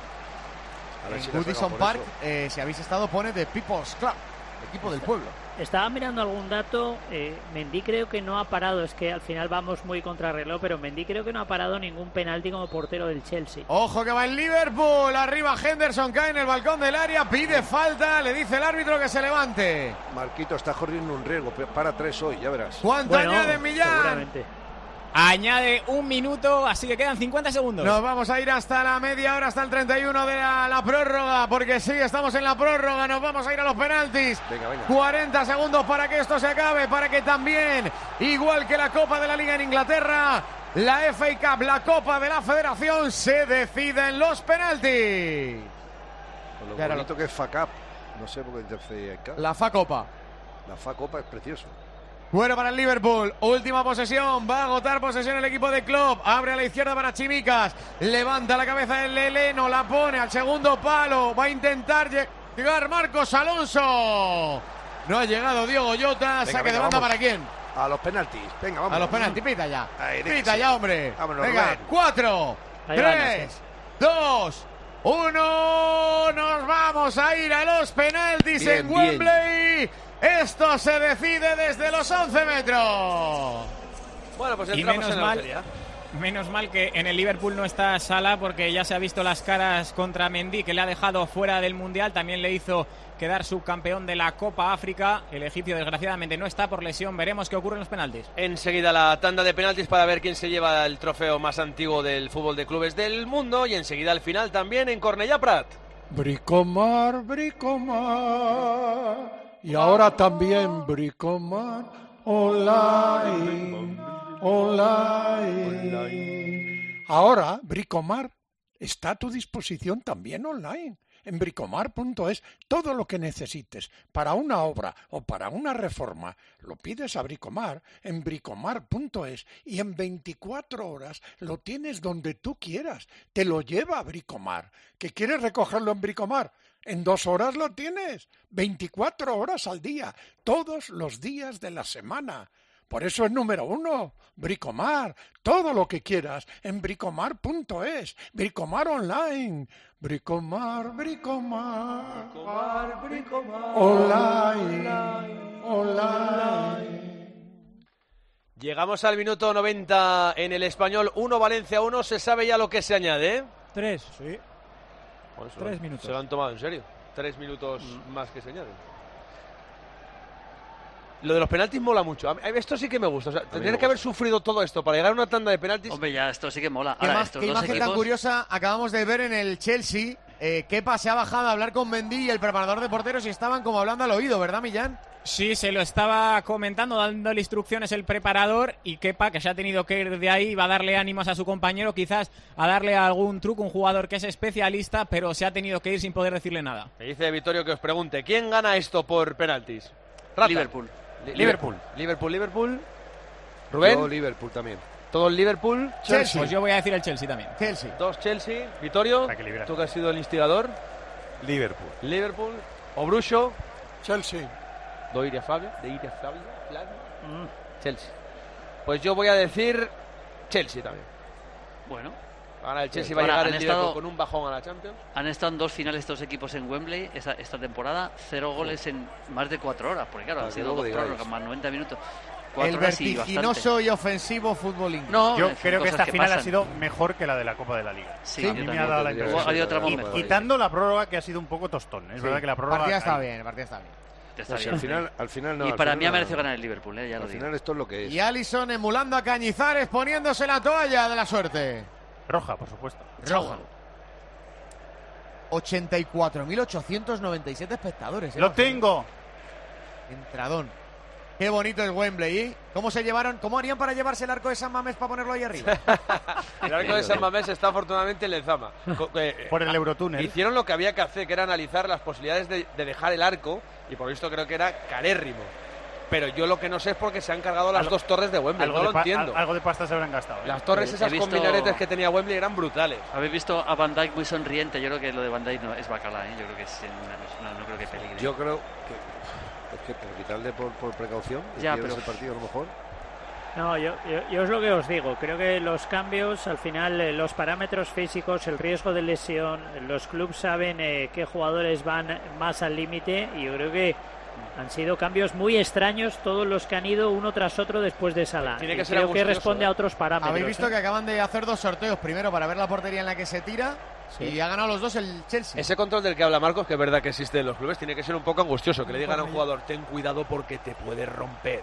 eso. En Goodison Park, si habéis estado, pone The People's Club. Equipo del pueblo. Estaba mirando algún dato. Mendy creo que no ha parado. Es que al final vamos muy contrarreloj, pero Mendy creo que no ha parado ningún penalti como portero del Chelsea. Ojo que va el Liverpool. Arriba Henderson, cae en el balcón del área, pide falta, le dice el árbitro que se levante. Marquito está corriendo un riesgo. Para 3 hoy, ya verás. ¿Cuánto añade Millán? Seguramente. Añade 1 minuto, así que quedan 50 segundos. Nos vamos a ir hasta la media hora, hasta el 31 de la prórroga, porque sí, estamos en la prórroga, nos vamos a ir a los penaltis. Venga. 40 segundos para que esto se acabe, para que también, igual que la Copa de la Liga en Inglaterra, la FA Cup, la Copa de la Federación, se decide en los penaltis. Con lo bonito que es FA Cup, no sé por qué interfería acá. La FA Copa. La FA Copa es precioso. Bueno para el Liverpool, última posesión, va a agotar posesión el equipo de Klopp, abre a la izquierda para Chimicas, levanta la cabeza del Heleno, la pone al segundo palo, va a intentar llegar Marcos Alonso, no ha llegado Diogo Jota, saque de banda. ¿Para quién? A los penaltis, venga, vamos. A los penaltis, pita ya, pita ya, hombre. Vámonos, venga, Rubén. 4, 3, 2, 1, nos vamos a ir a los penaltis bien, en Wembley. Esto se decide desde los 11 metros. Bueno, pues y entramos en la lotería. Menos mal que en el Liverpool no está Salah, porque ya se ha visto las caras contra Mendy, que le ha dejado fuera del Mundial. También le hizo quedar subcampeón de la Copa África. El egipcio desgraciadamente no está por lesión. Veremos qué ocurre en los penaltis. Enseguida la tanda de penaltis para ver quién se lleva el trofeo más antiguo del fútbol de clubes del mundo. Y enseguida al final también en Cornellà Prat. Bricomar, Bricomar. Y ahora también Bricomar online. Ahora Bricomar está a tu disposición también online. En bricomar.es, todo lo que necesites para una obra o para una reforma, lo pides a Bricomar en bricomar.es y en 24 horas lo tienes donde tú quieras. Te lo lleva a Bricomar. ¿Que quieres recogerlo en Bricomar? En 2 horas lo tienes. 24 horas al día, todos los días de la semana. Por eso es número 1, Bricomar, todo lo que quieras en bricomar.es, Bricomar online, Bricomar, online. Llegamos al minuto 90 en el Español 1, Valencia 1, ¿se sabe ya lo que se añade? 3, sí. Bueno, 3 minutos. Se lo han tomado en serio, 3 minutos más que se añaden. Lo de los penaltis mola mucho. Esto sí que me gusta. O sea, tener que haber sufrido todo esto para llegar a una tanda de penaltis. Hombre, ya, esto sí que mola. ¿Qué, qué imagen tan curiosa acabamos de ver en el Chelsea? Kepa se ha bajado a hablar con Mendy y el preparador de porteros y estaban como hablando al oído, ¿verdad, Millán? Sí, se lo estaba comentando, dándole instrucciones el preparador, y Kepa, que se ha tenido que ir de ahí, va a darle ánimos a su compañero, quizás a darle algún truco, un jugador que es especialista, pero se ha tenido que ir sin poder decirle nada. Me dice Vittorio que os pregunte, ¿quién gana esto por penaltis? Rata. Liverpool. Liverpool. Rubén. Yo Liverpool también. Todo el Liverpool. Chelsea. Pues yo voy a decir el Chelsea también. Chelsea. 2 Chelsea. Vittorio, tú que has sido el instigador. Liverpool. Obruscio. Chelsea. De Fabio. Chelsea. Pues yo voy a decir Chelsea también. Bueno. Ahora el Chelsea va a llegar el Liverpool con un bajón a la Champions. Han estado en 2 finales estos equipos en Wembley esta temporada, 0 goles en más de 4 horas, porque claro, han sido 2 prórrogas más 90 minutos. El vertiginoso y ofensivo fútbol inglés. No, yo creo que esta final ha sido mejor que la de la Copa de la Liga. Sí, me ha dado la impresión. Quitando la prórroga, que ha sido un poco tostón. Es verdad que la prórroga... El partido está bien. Al final no. Y para mí ha merecido ganar el Liverpool, ya lo digo. Al final esto es lo que es. Y Alisson emulando a Cañizares, poniéndose la toalla de la suerte. Roja, por supuesto. Roja. 84.897 espectadores. ¡Lo tengo! Entradón. Qué bonito es Wembley, ¿eh? ¿Cómo harían para llevarse el arco de San Mamés para ponerlo ahí arriba? El arco de San Mamés está afortunadamente en Lezama. Por el Eurotúnel. Hicieron lo que había que hacer, que era analizar las posibilidades de dejar el arco, y por esto creo que era carérrimo. Pero yo lo que no sé es por qué se han cargado las 2 torres de Wembley, no lo entiendo. Algo de pasta se habrán gastado. Las torres esas con minaretes que tenía Wembley eran brutales. Habéis visto a Van Dijk muy sonriente. Yo creo que lo de Van Dijk no es bacala, ¿eh? Yo creo que no creo que peligre. Yo creo que por quitarle por precaución, ya, pero el partido a lo mejor. No, yo es lo que os digo. Creo que los cambios, al final, los parámetros físicos, el riesgo de lesión, los clubes saben qué jugadores van más al límite, y yo creo que han sido cambios muy extraños todos los que han ido uno tras otro después de Salah. Tiene que ser creo que responde a otros parámetros. Habéis visto que acaban de hacer 2 sorteos. Primero para ver la portería en la que se tira, y ha ganado los 2 el Chelsea. Ese control del que habla Marcos, que es verdad que existe en los clubes, tiene que ser un poco angustioso. Que le digan a un jugador, ten cuidado porque te puede romper.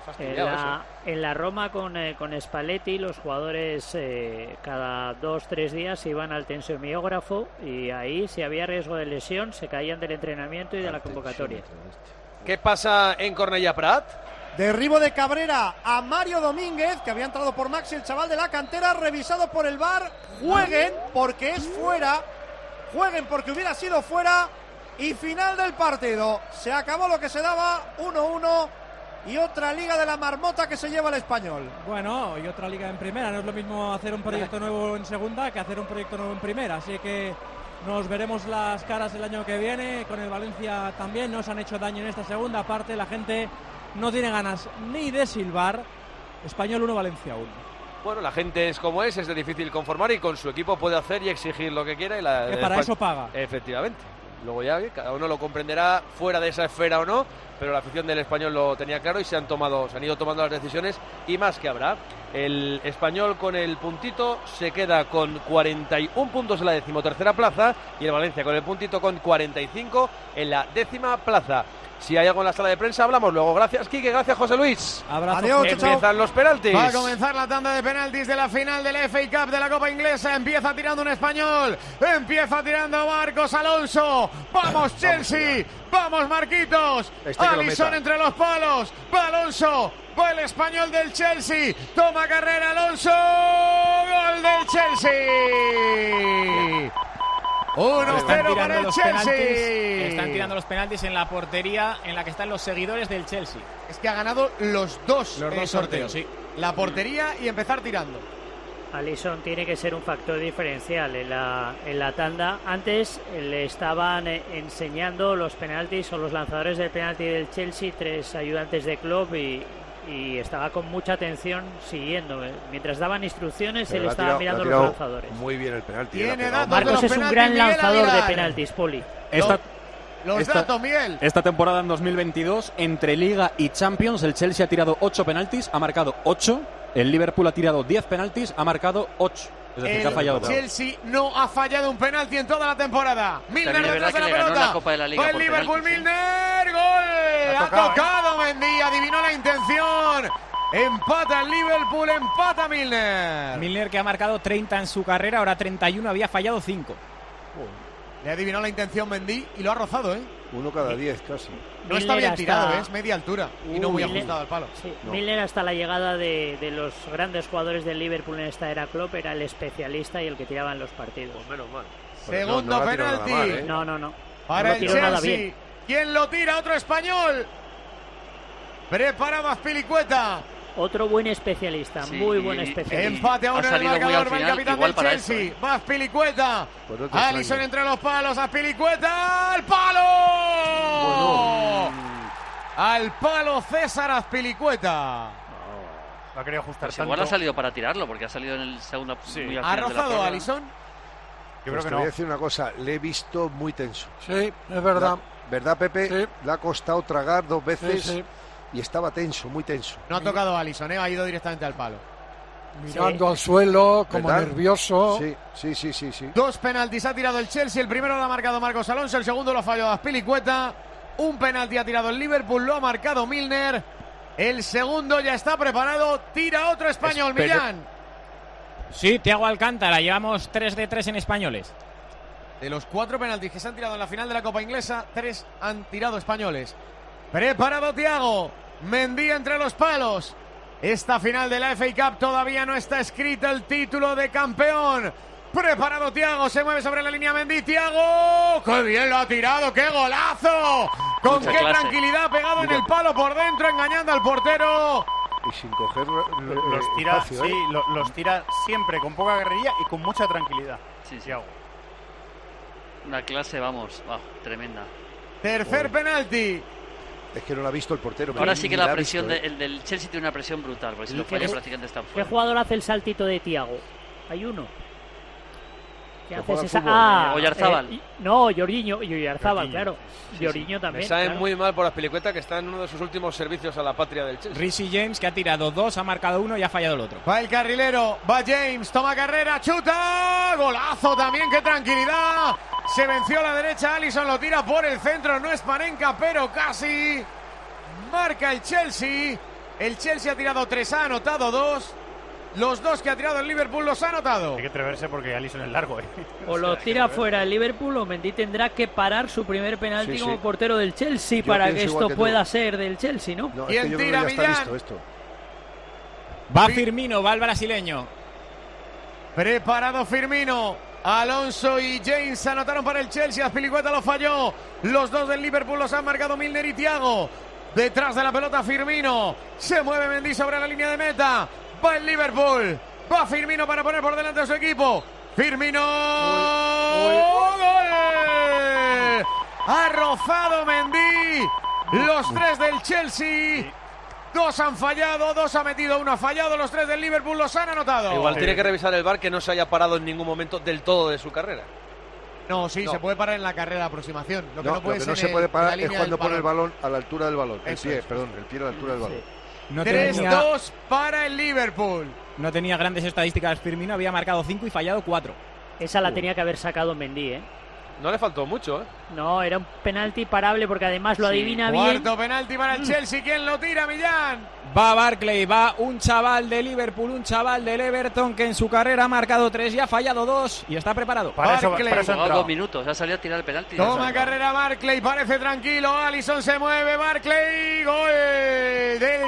En la Roma con Spalletti, los jugadores cada 2-3 días iban al tensiomiógrafo, y ahí, si había riesgo de lesión, se caían del entrenamiento y de la convocatoria. ¿Qué pasa en Cornellà Prat? Derribo de Cabrera a Mario Domínguez, que había entrado por Maxi, el chaval de la cantera, revisado por el VAR. Jueguen porque es fuera. Jueguen porque hubiera sido fuera. Y final del partido. Se acabó lo que se daba, 1-1. Y otra liga de la marmota que se lleva el Español. Bueno, y otra liga en primera. No es lo mismo hacer un proyecto nuevo en segunda que hacer un proyecto nuevo en primera. Así que nos veremos las caras el año que viene. Con el Valencia también nos han hecho daño en esta segunda parte. La gente no tiene ganas ni de silbar. Español 1, Valencia 1. Bueno, la gente es como es de difícil conformar, y con su equipo puede hacer y exigir lo que quiera. Y para eso paga. Efectivamente. Luego ya cada uno lo comprenderá fuera de esa esfera o no, pero la afición del Español lo tenía claro y se han ido tomando las decisiones, y más que habrá. El Español con el puntito se queda con 41 puntos en la 13ª plaza, y el Valencia con el puntito con 45 en la 10ª plaza. Si hay algo en la sala de prensa, hablamos luego. Gracias, Quique. Gracias, José Luis. Abrazo. Adiós, Empiezan los penaltis. Va a comenzar la tanda de penaltis de la final de la FA Cup de la Copa Inglesa. Empieza tirando un español. Empieza tirando Marcos Alonso. ¡Vamos, Chelsea! ¡Vamos, Marquitos! Alisson entre los palos. Va Alonso. Va el español del Chelsea. Toma carrera Alonso. ¡Gol del Chelsea! 1-0 para el Chelsea. Están tirando los penaltis en la portería en la que están los seguidores del Chelsea. Es que ha ganado los dos sorteos. Sí. La portería y empezar tirando. Alisson tiene que ser un factor diferencial en la tanda. Antes le estaban enseñando los penaltis, o los lanzadores del penalti del Chelsea, 3 ayudantes de Klopp, y estaba con mucha atención siguiendo. Mientras daban instrucciones, él estaba mirando los lanzadores. Muy bien el penalti. Marcos es un gran lanzador de penaltis, Poli. Miguel. Esta temporada en 2022, entre Liga y Champions, el Chelsea ha tirado 8 penaltis, ha marcado 8. El Liverpool ha tirado 10 penaltis, ha marcado 8. Es decir, que ha fallado. Chelsea no ha fallado un penalti en toda la temporada. Milner detrás de la pelota. Va el Liverpool, Milner. ¡Gol! Ha tocado Mendy, adivinó la intención. Empata el Liverpool, empata Milner. Milner, que ha marcado 30 en su carrera, ahora 31, había fallado 5. Le ha adivinado la intención Mendy y lo ha rozado, ¿eh? 1 cada 10 casi. No está bien tirado, es media altura y no muy ajustado al palo. Sí. No. Milner, hasta la llegada de los grandes jugadores del Liverpool en esta era Klopp, era el especialista y el que tiraba en los partidos. Pues menos mal. Segundo penalti. Mal, ¿eh? No. Para el Chelsea. ¿Quién lo tira? Otro español. Preparado Azpilicueta. Otro buen especialista, muy buen especialista. Empate a 1 en el marcador, va el capitán del Chelsea. Va Azpilicueta. Alisson entre los palos, Azpilicueta. ¡Al palo! Bueno. Al palo César Azpilicueta. Lo ha querido ajustar tanto. Igual ha salido para tirarlo, porque ha salido en el segundo. Sí. ¿Ha rozado a Alisson? Yo creo que no. Te voy a decir una cosa, le he visto muy tenso. Sí, es verdad. ¿Verdad, Pepe? Sí. Le ha costado tragar 2 veces. Sí. Y estaba tenso, muy tenso. No ha tocado a Alisson, ha ido directamente al palo. Mirando al suelo, como ¿verdad? Nervioso. Sí. 2 penaltis ha tirado el Chelsea. El primero lo ha marcado Marcos Alonso, el segundo lo ha fallado Azpilicueta. Un penalti ha tirado el Liverpool, lo ha marcado Milner. El segundo ya está preparado. Tira otro español, Millán. Sí, Thiago Alcántara. Llevamos 3 de 3 en españoles. De los 4 penaltis que se han tirado en la final de la Copa Inglesa, 3 han tirado españoles. Preparado Thiago. Mendy entre los palos. Esta final de la FA Cup todavía no está escrito el título de campeón. Preparado Thiago, se mueve sobre la línea Mendy. Thiago, ¡qué bien lo ha tirado! ¡Qué golazo! Con qué tranquilidad, pegado en el palo por dentro, engañando al portero. Y sin coger los tira, espacio, sí, los tira siempre con poca guerrilla y con mucha tranquilidad. Sí, Thiago. Una clase, vamos, tremenda. Tercer penalti. Es que no lo ha visto el portero. Ahora sí que la presión el del Chelsea tiene una presión brutal, porque si lo falla prácticamente está fuera. ¿Qué jugador hace el saltito de Thiago? Hay uno. ¿Qué haces esa? Oyarzábal. No, Jorginho y Oyarzábal, claro. Jorginho también. Me sabe muy mal por Azpilicueta, que está en uno de sus últimos servicios a la patria del Chelsea. Reece James, que ha tirado 2, ha marcado 1 y ha fallado el otro. Va el carrilero, va James, toma carrera, chuta, golazo también, qué tranquilidad. Se venció a la derecha, Alisson lo tira por el centro, no es Panenka, pero casi. Marca el Chelsea. El Chelsea ha tirado 3, ha anotado 2. Los 2 que ha tirado el Liverpool los ha anotado. Hay que atreverse porque Alisson es largo. O lo tira fuera el Liverpool o Mendy tendrá que parar su primer penalti como portero del Chelsea para que esto pueda ser del Chelsea, ¿no? ¿Quién tira, Millán? Va Firmino, va el brasileño. Preparado Firmino. Alonso y James anotaron para el Chelsea. Azpilicueta lo falló. Los 2 del Liverpool los han marcado Milner y Thiago. Detrás de la pelota Firmino. Se mueve Mendy sobre la línea de meta. Va el Liverpool. Va Firmino para poner por delante a su equipo. Firmino. ¡Gol! Ha rozado Mendy. Los 3 del Chelsea. 2 han fallado, 2 ha metido, 1 ha fallado. Los 3 del Liverpool los han anotado. Igual tiene que revisar el VAR, que no se haya parado en ningún momento del todo de su carrera. No, sí, se puede parar en la carrera de aproximación. Lo que no se puede parar es cuando pone el balón a la altura del balón. El pie a la altura del balón. No 3-2 para el Liverpool. No tenía grandes estadísticas Firmino, había marcado 5 y fallado 4. Esa la tenía que haber sacado Mendy, ¿eh? No le faltó mucho, ¿eh? No, era un penalti parable porque además lo adivina bien. Cuarto penalti para el Chelsea. ¿Quién lo tira, Millán? Va Barkley, va un chaval de Liverpool, un chaval del Everton que en su carrera ha marcado 3 y ha fallado 2 y está preparado. Para eso 2 minutos, ha salido a tirar el penalti. Toma carrera Barkley, parece tranquilo. Alisson se mueve, Barkley, gol del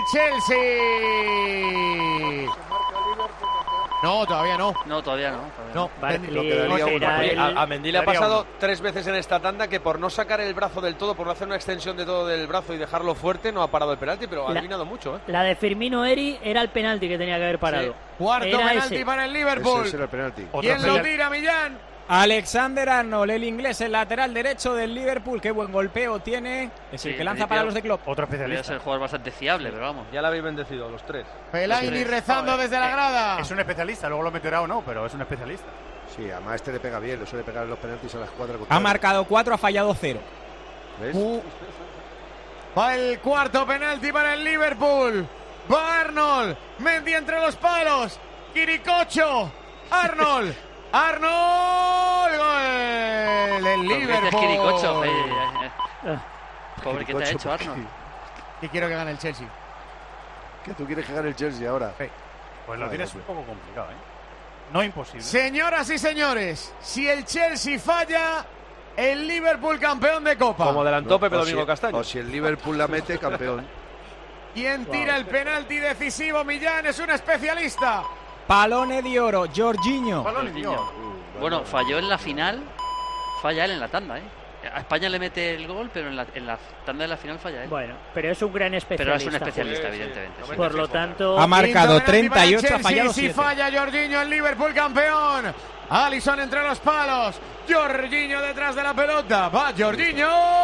Chelsea. No, todavía no. No, todavía no. No, a Mendy le ha pasado 3 veces en esta tanda que por no sacar el brazo del todo, por no hacer una extensión de todo del brazo y dejarlo fuerte, no ha parado el penalti, pero ha adivinado mucho, ¿eh? La de Firmino Eri era el penalti que tenía que haber parado. Sí. Cuarto penalti para el Liverpool. Ese era el penalti. ¿Quién lo tira, Millán? Alexander Arnold, el inglés, el lateral derecho del Liverpool. Qué buen golpeo tiene. Es el que lanza para los de Klopp. Otro especialista. Es el jugador bastante fiable, pero vamos. Ya la habéis bendecido, los 3. Fellaini rezando desde la grada. Es un especialista, luego lo meterá o no, pero es un especialista. Sí, además este le pega bien, le suele pegar los penaltis a las 4. Ha marcado 4, ha fallado 0. ¿Ves? Va el cuarto penalti para el Liverpool. Va Arnold. Mendy entre los palos. Quiricocho. Arnold. Arnold, gol del Liverpool. Quiricocho, pobre, ¿qué te ha hecho Arnold? y quiero que gane el Chelsea. ¿Que tú quieres que gane el Chelsea ahora? Sí. Pues lo tienes un poco complicado, No imposible. Señoras y señores, si el Chelsea falla, el Liverpool campeón de Copa. Como adelantó Pepe Domingo Castaño. O si el Liverpool la mete, campeón. ¿Quién tira el penalti decisivo? Millán es un especialista. Palone de oro, Jorginho. Bueno, falló en la final, falla él en la tanda, A España le mete el gol, pero en la tanda de la final falla él. Bueno, pero es un gran especialista. Pero es un especialista, evidentemente. Sí. Por lo tanto... Ha marcado 38, ha fallado 7. Si falla Jorginho, el Liverpool campeón. Alisson entre los palos. Jorginho detrás de la pelota. Va Jorginho.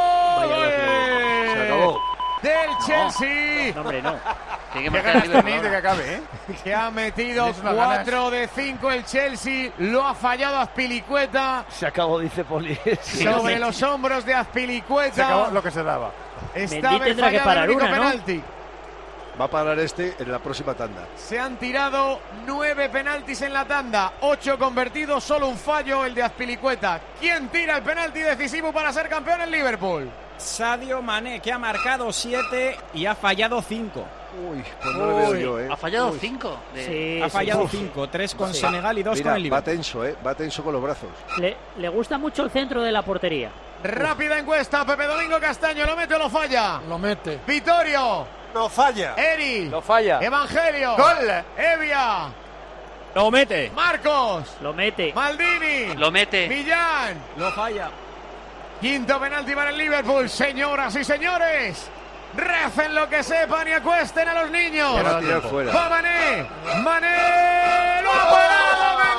Se acabó. Del Chelsea. No, hombre, no. Qué ganas tenéis de que acabe, Que ha metido 4 de 5 el Chelsea. Lo ha fallado Azpilicueta. Se acabó, dice Poli. Sobre los hombros de Azpilicueta. Se acabó lo que se daba. Está tendrá que parar una, penalti. Va a parar en la próxima tanda. Se han tirado 9 penaltis en la tanda, 8 convertidos, solo un fallo, el de Azpilicueta. ¿Quién tira el penalti decisivo para ser campeón en Liverpool? Sadio Mané, que ha marcado 7 y ha fallado 5. Uy, pues no lo veo yo, ¿Ha fallado 5? Sí, ha fallado 5, 3 con Senegal y 2 con el Liverpool. Va tenso con los brazos. Le gusta mucho el centro de la portería. Rápida encuesta, Pepe Domingo Castaño, ¿lo mete o lo falla? Lo mete. Vittorio. No falla. Eri. Lo falla. Evangelio. Gol. Evia. Lo mete. Marcos. Lo mete. Maldini. Lo mete. Millán. Lo falla. Quinto penalti para el Liverpool, señoras y señores. Recen lo que sepan y acuesten a los niños. Va a tirar fuera. Va Mané. Mané. Lo ha parado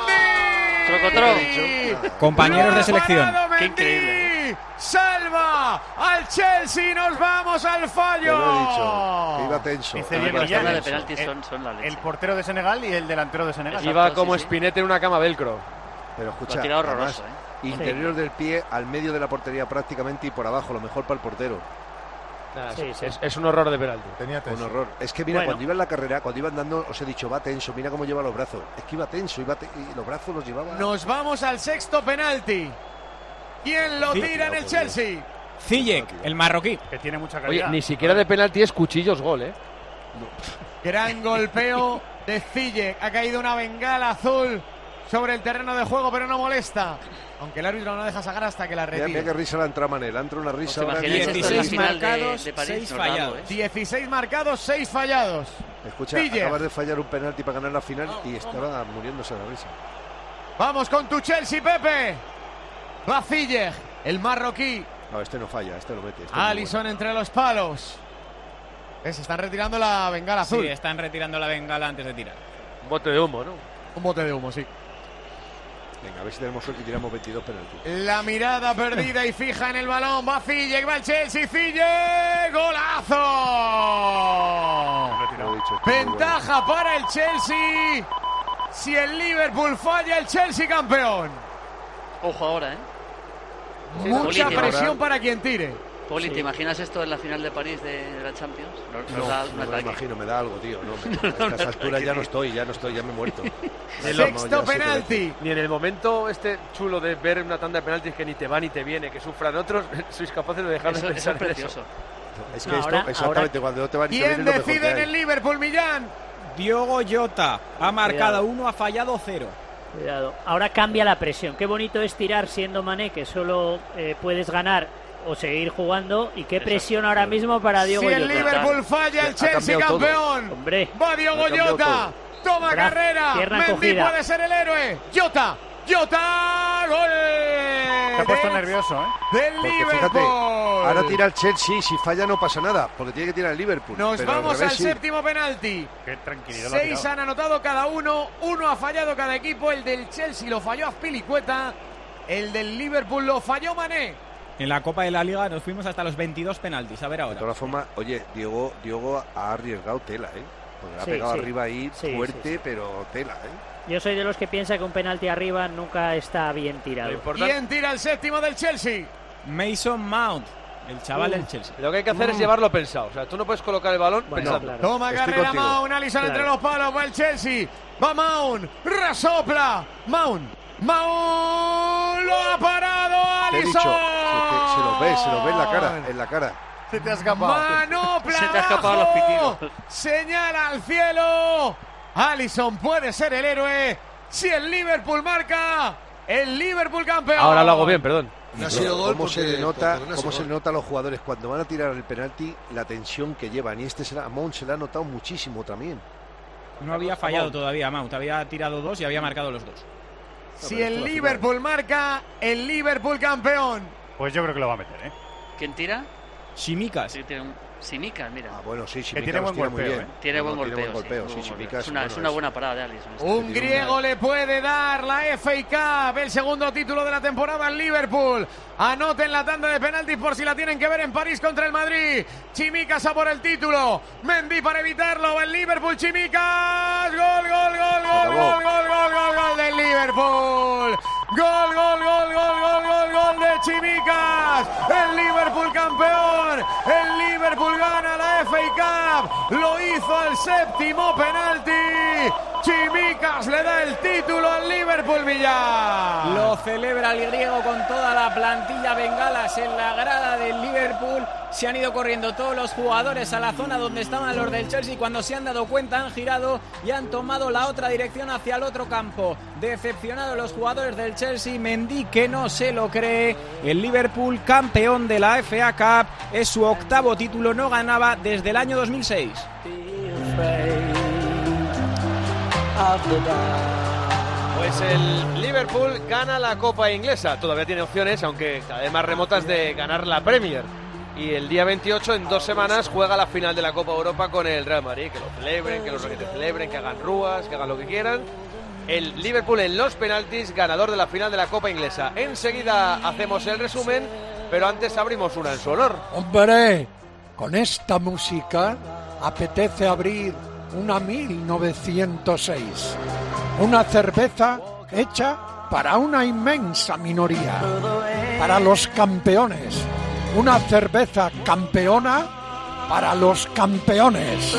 Mendy. Compañeros de selección. Qué increíble. Salva al Chelsea. Nos vamos al fallo. Te lo he dicho. Que iba tenso. Dice bien Las Millán, tandas de penaltis son la leche. el portero de Senegal y el delantero de Senegal. Iba como Spinetta en una cama velcro. Pero escucha, Lo ha tirado además, horroroso, interior del pie al medio de la portería prácticamente y por abajo, lo mejor para el portero. Es un horror de penalti. Un horror. Es que mira, cuando iba en la carrera, cuando iba andando, os he dicho, va tenso, mira cómo lleva los brazos. Es que iba tenso, y los brazos los llevaba. Nos vamos al sexto penalti. ¿Quién lo tira en el Chelsea? Ziyech, el marroquí. Que tiene mucha Oye, calidad. ni siquiera de penalti es cuchillos gol, Gran golpeo de Ziyech. Ha caído una bengala azul sobre el terreno de juego, pero no molesta. Aunque el árbitro no deja sacar hasta que la retire. Mira qué risa la entra Manel, la entra una risa. Pues ahora. 16 marcados, de París, 6 fallados. 16 marcados, 6 fallados. Escucha, Ziyech. acabas de fallar un penalti para ganar la final y estaba muriéndose de la risa. Vamos con tu Chelsea, Pepe. Va Ziyech, el marroquí. No, este no falla, este lo mete. Alisson entre los palos. Se están retirando la bengala azul. Sí, están retirando la bengala antes de tirar. Un bote de humo, ¿no? Un bote de humo, sí. Venga, a ver si tenemos suerte y tiramos 22 penaltis. La mirada perdida y fija en el balón. Va Ziyech, va el Chelsea. Ziyech, ¡golazo! Lo he dicho, Ventaja para el Chelsea. Si el Liverpool falla, el Chelsea campeón. Ojo ahora, Mucha Poli, presión para quien tire. Poli, ¿te imaginas esto en la final de París de la Champions? No me lo imagino, me da algo, tío. No, a estas alturas ya no estoy, ya me he muerto. Sexto penalti. Ni en el momento chulo de ver una tanda de penaltis que ni te va ni te viene, que sufran otros, sois capaces de dejar de pensar eso es en precioso. Es que esto, exactamente, cuando no te va ni te viene, ¿Quién lo mejor decide que en hay. el Liverpool, Millán? Diogo Jota ha marcado 1, ha fallado 0. Cuidado. Ahora cambia la presión. Qué bonito es tirar siendo Mané, que solo puedes ganar o seguir jugando. Y qué presión ahora mismo para Diogo Jota. Si el Liverpool falla, el Chelsea campeón. Hombre. Va Diogo Jota. Toma carrera. Mendy puede ser el héroe. Jota. Gol. Se ha puesto nervioso, Del Porque Liverpool. fíjate, ahora tira el Chelsea, si falla no pasa nada, porque tiene que tirar el Liverpool. Nos pero vamos al revés, sí. séptimo penalti. Qué tranquilidad. lo ha 6 tirado. han anotado cada uno. 1 ha fallado cada equipo. El del Chelsea lo falló Azpilicueta. El del Liverpool lo falló Mané. En la Copa de la Liga nos fuimos hasta los 22 penaltis. A ver De ahora. todas formas, oye, Diogo ha arriesgado tela, porque le ha Sí, pegado sí. arriba ahí Sí, fuerte, sí. pero tela, Yo soy de los que piensa que un penalti arriba nunca está bien tirado. ¿Quién tira el séptimo del Chelsea? Mason Mount, el chaval del Chelsea. Lo que hay que hacer es llevarlo pensado. O sea, tú no puedes colocar el balón pensando. Toma Estoy carrera contigo. Mount, Alisson entre los palos, va el Chelsea, va Mount, resopla, Mount lo ha parado Te he Alisson. dicho, se lo ve en la cara, Se te ha escapado. Manopla. Se te ha escapado los pitidos. Señala al cielo. Alisson puede ser el héroe. Si el Liverpool marca, el Liverpool campeón. Ahora lo hago bien, perdón. No ha sido gol. ¿Cómo se le nota a los jugadores cuando van a tirar el penalti, la tensión que llevan? Y a Mount se le ha notado muchísimo también. No había fallado todavía Mount, había tirado 2 y había marcado los 2. Si el Liverpool marca, el Liverpool campeón. Pues yo creo que lo va a meter, ¿eh? ¿Quién tira? Tsimikas. Sí, Tsimikas, mira. Bueno, sí, que tiene buen golpeo, muy bien. Tiene buen golpeo. Sí, Tsimikas, es una buena parada de Alisson. Un griego le puede dar la FA Cup, el segundo título de la temporada al Liverpool. Anoten la tanda de penaltis por si la tienen que ver en París contra el Madrid. Tsimikas a por el título. Mendy para evitarlo. El Liverpool, Tsimikas. Gol del Liverpool. Gol de Tsimikas. El Liverpool campeón. El Liverpool gana la FA Cup. Lo hizo al séptimo penalti. Tsimikas le da el título al Liverpool, Villar. Lo celebra el griego con toda la plantilla, bengalas en la grada del Liverpool. Se han ido corriendo todos los jugadores a la zona donde estaban los del Chelsea. Cuando se han dado cuenta han girado y han tomado la otra dirección hacia el otro campo. Decepcionados los jugadores del Chelsea. Mendy que no se lo cree. El Liverpool, campeón de la FA Cup, es su octavo título. No ganaba desde el año 2006. Pues el Liverpool gana la Copa Inglesa. Todavía tiene opciones, aunque cada vez más remotas, de ganar la Premier. Y el día 28, en 2 semanas, juega la final de la Copa Europa con el Real Madrid. Que lo celebren, que los requetes celebren, que hagan rúas, que hagan lo que quieran. El Liverpool en los penaltis, ganador de la final de la Copa Inglesa. Enseguida hacemos el resumen, pero antes abrimos una en su honor. Hombre, con esta música apetece abrir una 1906. Una cerveza hecha para una inmensa minoría. Para los campeones. Una cerveza campeona para los campeones.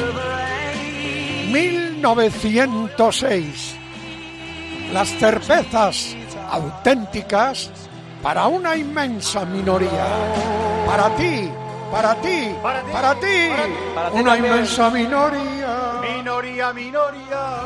1906. Las cervezas auténticas para una inmensa minoría. Para ti, para ti, para ti. Una inmensa minoría. Minoría.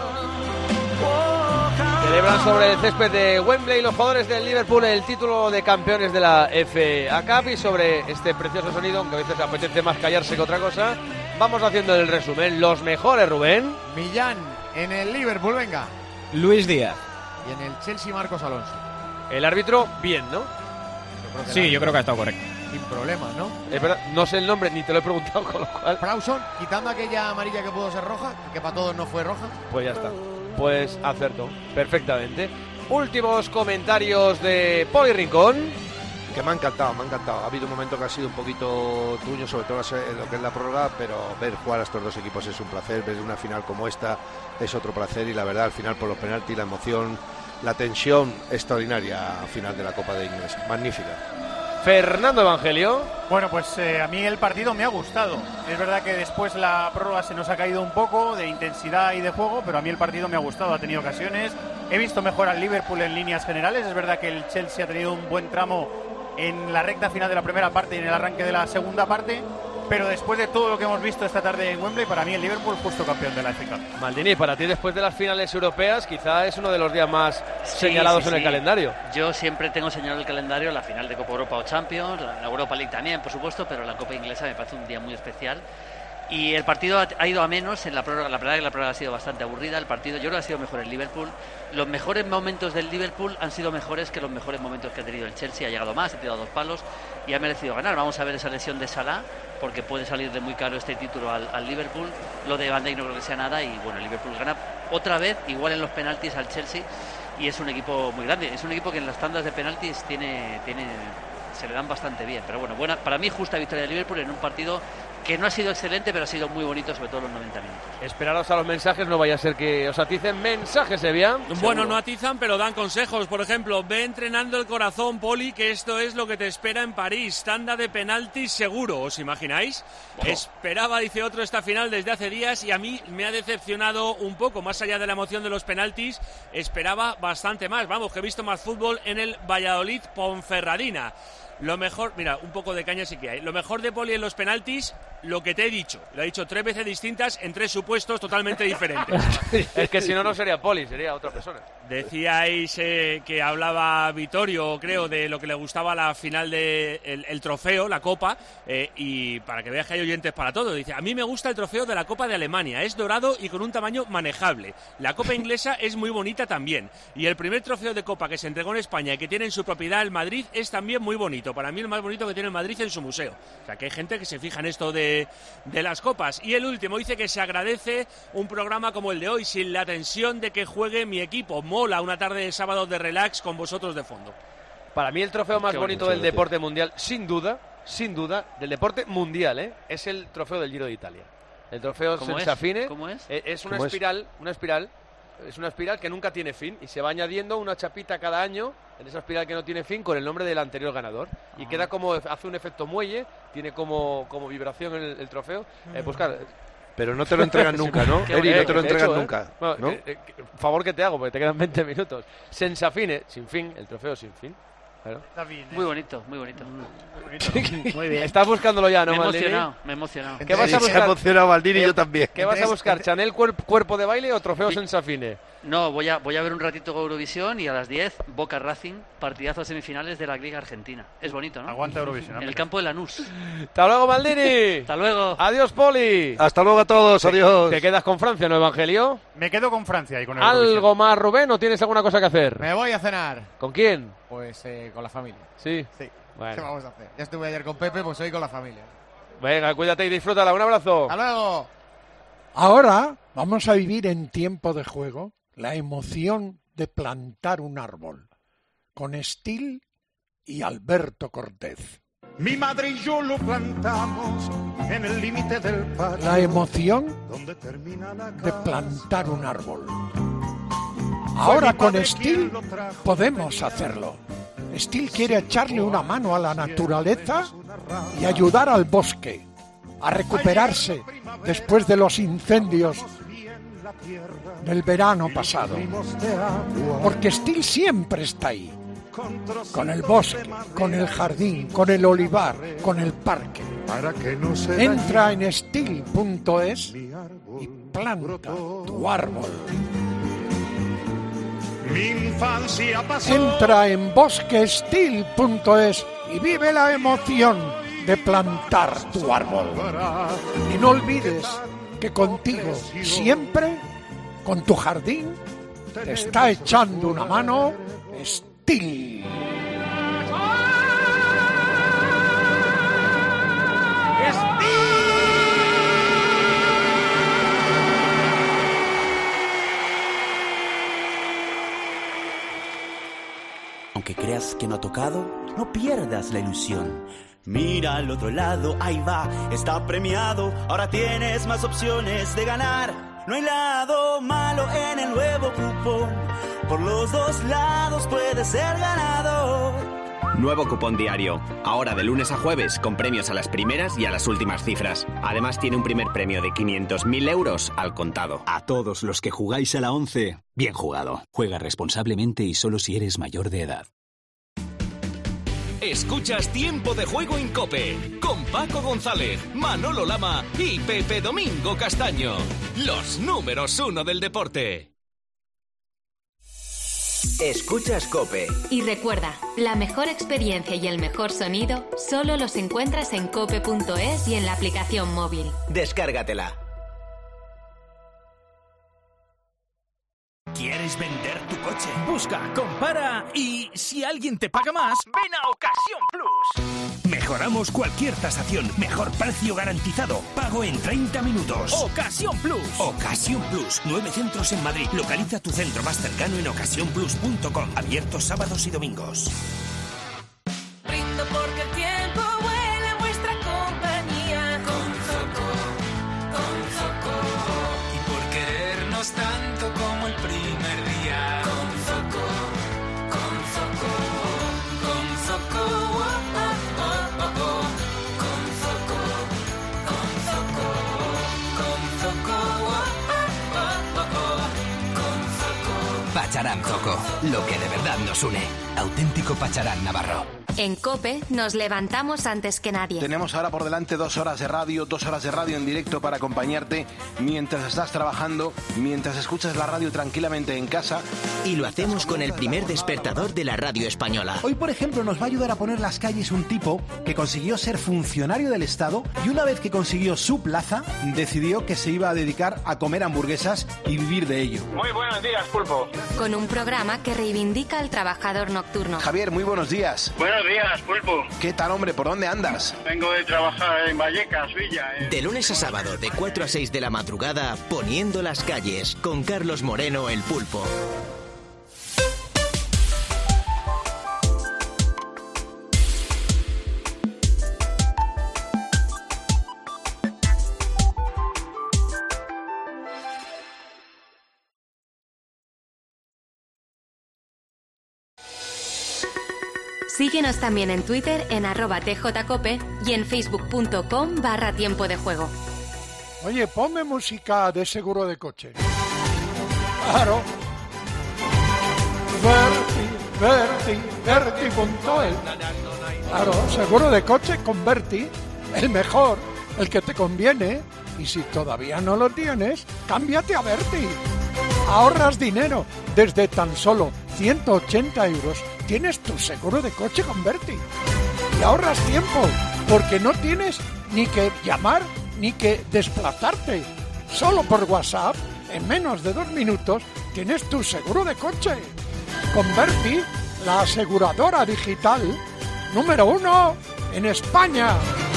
Celebran sobre el césped de Wembley los jugadores del Liverpool el título de campeones de la FA Cup. Y sobre este precioso sonido, aunque a veces apetece más callarse que otra cosa, vamos haciendo el resumen. Los mejores, Rubén. Millán en el Liverpool, venga. Luis Díaz. Y en el Chelsea, Marcos Alonso. El árbitro, bien, ¿no? Yo creo que ha estado correcto. Sin problema, ¿no? Es verdad, no sé el nombre, ni te lo he preguntado, con lo cual... Prauson, quitando aquella amarilla que pudo ser roja, que para todos no fue roja. Pues ya está. Pues acertó perfectamente. Últimos comentarios de Poli Rincón. Que me ha encantado. Ha habido un momento que ha sido un poquito truño, sobre todo lo que es la prórroga, pero ver jugar a estos dos equipos es un placer. Ver una final como esta es otro placer, y la verdad, al final, por los penaltis, la emoción, la tensión extraordinaria al final de la Copa de Inglés. Magnífica. Fernando Evangelio. Bueno, pues a mí el partido me ha gustado. Es verdad que después la prórroga se nos ha caído un poco de intensidad y de juego, pero a mí el partido me ha gustado, ha tenido ocasiones. He visto mejor al Liverpool en líneas generales. Es verdad que el Chelsea ha tenido un buen tramo en la recta final de la primera parte y en el arranque de la segunda parte, pero después de todo lo que hemos visto esta tarde en Wembley, para mí el Liverpool justo campeón de la FA Cup. Maldini, para ti después de las finales europeas quizá es uno de los días más señalados en el calendario. Yo siempre tengo señalado el calendario la final de Copa Europa o Champions, la Europa League también, por supuesto, pero la Copa Inglesa me parece un día muy especial. Y el partido ha ido a menos en la prórroga. La verdad es que la prórroga ha sido bastante aburrida. El partido, yo creo que ha sido mejor el Liverpool. Los mejores momentos del Liverpool han sido mejores que los mejores momentos que ha tenido el Chelsea. Ha llegado más, ha tirado 2 palos y ha merecido ganar. Vamos a ver esa lesión de Salah, porque puede salir de muy caro este título al Liverpool. Lo de Van Dijk no creo que sea nada, y bueno, el Liverpool gana otra vez, igual en los penaltis, al Chelsea, y es un equipo muy grande. Es un equipo que en las tandas de penaltis se le dan bastante bien. Pero bueno, para mí justa victoria del Liverpool en un partido que no ha sido excelente, pero ha sido muy bonito, sobre todo los 90 minutos. Esperaros a los mensajes, no vaya a ser que os aticen mensajes, Sevilla. Bueno, no atizan, pero dan consejos. Por ejemplo, ve entrenando el corazón, Poli, que esto es lo que te espera en París. Tanda de penaltis seguro, ¿os imagináis? Esperaba, dice otro, esta final desde hace días, y a mí me ha decepcionado un poco. Más allá de la emoción de los penaltis, esperaba bastante más. Vamos, que he visto más fútbol en el Valladolid Ponferradina. Lo mejor, mira, un poco de caña sí que hay. Lo mejor de Poli en los penaltis, lo que te he dicho. Lo he dicho 3 veces distintas en 3 supuestos totalmente diferentes. Es que si no, no sería Poli, sería otra persona. Decíais que hablaba Vittorio, creo, de lo que le gustaba la final de el trofeo, la Copa, y para que veas que hay oyentes para todo. Dice, a mí me gusta el trofeo de la Copa de Alemania, es dorado y con un tamaño manejable. La Copa inglesa es muy bonita también. Y el primer trofeo de Copa que se entregó en España y que tiene en su propiedad el Madrid es también muy bonito. Para mí el más bonito que tiene el Madrid en su museo. O sea, que hay gente que se fija en esto de las copas. Y el último dice que se agradece un programa como el de hoy, sin la tensión de que juegue mi equipo. Mola una tarde de sábado de relax con vosotros de fondo. Para mí el trofeo más bonito del deporte mundial, sin duda, del deporte mundial, es el trofeo del Giro de Italia. El trofeo Sensafine. ¿Cómo es? Es una espiral, es una espiral que nunca tiene fin y se va añadiendo una chapita cada año en esa espiral que no tiene fin con el nombre del anterior ganador y queda como, hace un efecto muelle, tiene como vibración el trofeo. Buscar. Pero no te lo entregan nunca, ¿no? Eri, no te lo entregan nunca, bueno, ¿no? Favor que te hago, porque te quedan 20 minutos. Sensafine, sin fin, el trofeo sin fin. Claro. Está bien, muy bonito, muy bonito. Muy bien. Estás buscándolo ya, ¿no, Maldini? Me he emocionado. ¿Qué vas a buscar? Se ha emocionado Maldini y yo también. ¿Qué vas a buscar? ¿Chanel cuerpo de baile o trofeo Sensafine? No, voy a ver un ratito Eurovisión y a las 10 Boca Racing, partidazo semifinales de la Liga Argentina. Es bonito, ¿no? Aguanta Eurovisión. En el campo de Lanús. Hasta luego, Maldini. Hasta luego. Adiós, Poli. Hasta luego a todos, adiós. ¿Te quedas con Francia, no, Evangelio? Me quedo con Francia y con Eurovisión. ¿Algo más, Rubén, o tienes alguna cosa que hacer? Me voy a cenar. ¿Con quién? Pues con la familia. Sí. Bueno. ¿Qué vamos a hacer? Ya estuve ayer con Pepe, pues hoy con la familia. Venga, cuídate y disfrútala. Un abrazo. ¡Hasta luego! Ahora vamos a vivir en tiempo de juego la emoción de plantar un árbol con Estil y Alberto Cortés. Mi madre y yo lo plantamos en el límite del patio. La emoción de plantar un árbol. Ahora con Estil podemos hacerlo. Estil quiere echarle una mano a la naturaleza y ayudar al bosque a recuperarse después de los incendios del verano pasado. Porque Estil siempre está ahí, con el bosque, con el jardín, con el olivar, con el parque. Entra en Estil.es y planta tu árbol. Mi infancia pasó. Entra en bosquestil.es y vive la emoción de plantar tu árbol. Y no olvides que contigo siempre, con tu jardín, te está echando una mano Estil. Aunque creas que no ha tocado, no pierdas la ilusión. Mira al otro lado, ahí va, está premiado. Ahora tienes más opciones de ganar. No hay lado malo en el nuevo cupón. Por los dos lados puedes ser ganador. Nuevo cupón diario. Ahora de lunes a jueves, con premios a las primeras y a las últimas cifras. Además tiene un primer premio de 500.000 euros al contado. A todos los que jugáis a la 11, bien jugado. Juega responsablemente y solo si eres mayor de edad. Escuchas Tiempo de Juego en COPE, con Paco González, Manolo Lama y Pepe Domingo Castaño. Los números 1 del deporte. Escuchas COPE. Y recuerda, la mejor experiencia y el mejor sonido solo los encuentras en cope.es y en la aplicación móvil. Descárgatela. ¿Quieres vender tu coche? Busca, compara y si alguien te paga más, ven a Ocasión Plus. Mejoramos cualquier tasación, mejor precio garantizado, pago en 30 minutos. Ocasión Plus. Ocasión Plus, 9 centros en Madrid. Localiza tu centro más cercano en ocasiónplus.com. Abiertos sábados y domingos. Brindo porque el tiempo vuela en vuestra compañía. Con Zoco, y por querernos tanto como el primer día. Con Zoco, con Zoco, con Zoco, con Zoco, con Zoco, con Zoco, con Zoco. Pacharán Zoco, lo que de verdad nos une. Auténtico Pacharán Navarro. En COPE nos levantamos antes que nadie. Tenemos ahora por delante 2 horas de radio en directo para acompañarte mientras estás trabajando, mientras escuchas la radio tranquilamente en casa. Y lo hacemos con el primer despertador de la radio española. Hoy, por ejemplo, nos va a ayudar a poner las calles un tipo que consiguió ser funcionario del Estado y una vez que consiguió su plaza, decidió que se iba a dedicar a comer hamburguesas y vivir de ello. Muy buenos días, Pulpo. Con un programa que reivindica al trabajador nocturno. Javier, muy buenos días. Buenos días, Pulpo. ¿Qué tal, hombre? ¿Por dónde andas? Vengo de trabajar en Vallecas, Villa. De lunes a sábado, de 4 a 6 de la madrugada, poniendo las calles, con Carlos Moreno, el Pulpo. Síguenos también en Twitter en @tjcope y en facebook.com/tiempo de juego. Oye, ponme música de seguro de coche. Claro. Verti.es. Claro, seguro de coche con Verti, el mejor, el que te conviene. Y si todavía no lo tienes, cámbiate a Verti. Ahorras dinero desde tan solo 180 euros. Tienes tu seguro de coche con Verti. Y ahorras tiempo, porque no tienes ni que llamar ni que desplazarte. Solo por WhatsApp, en menos de 2 minutos, tienes tu seguro de coche. Con Verti, la aseguradora digital número 1 en España.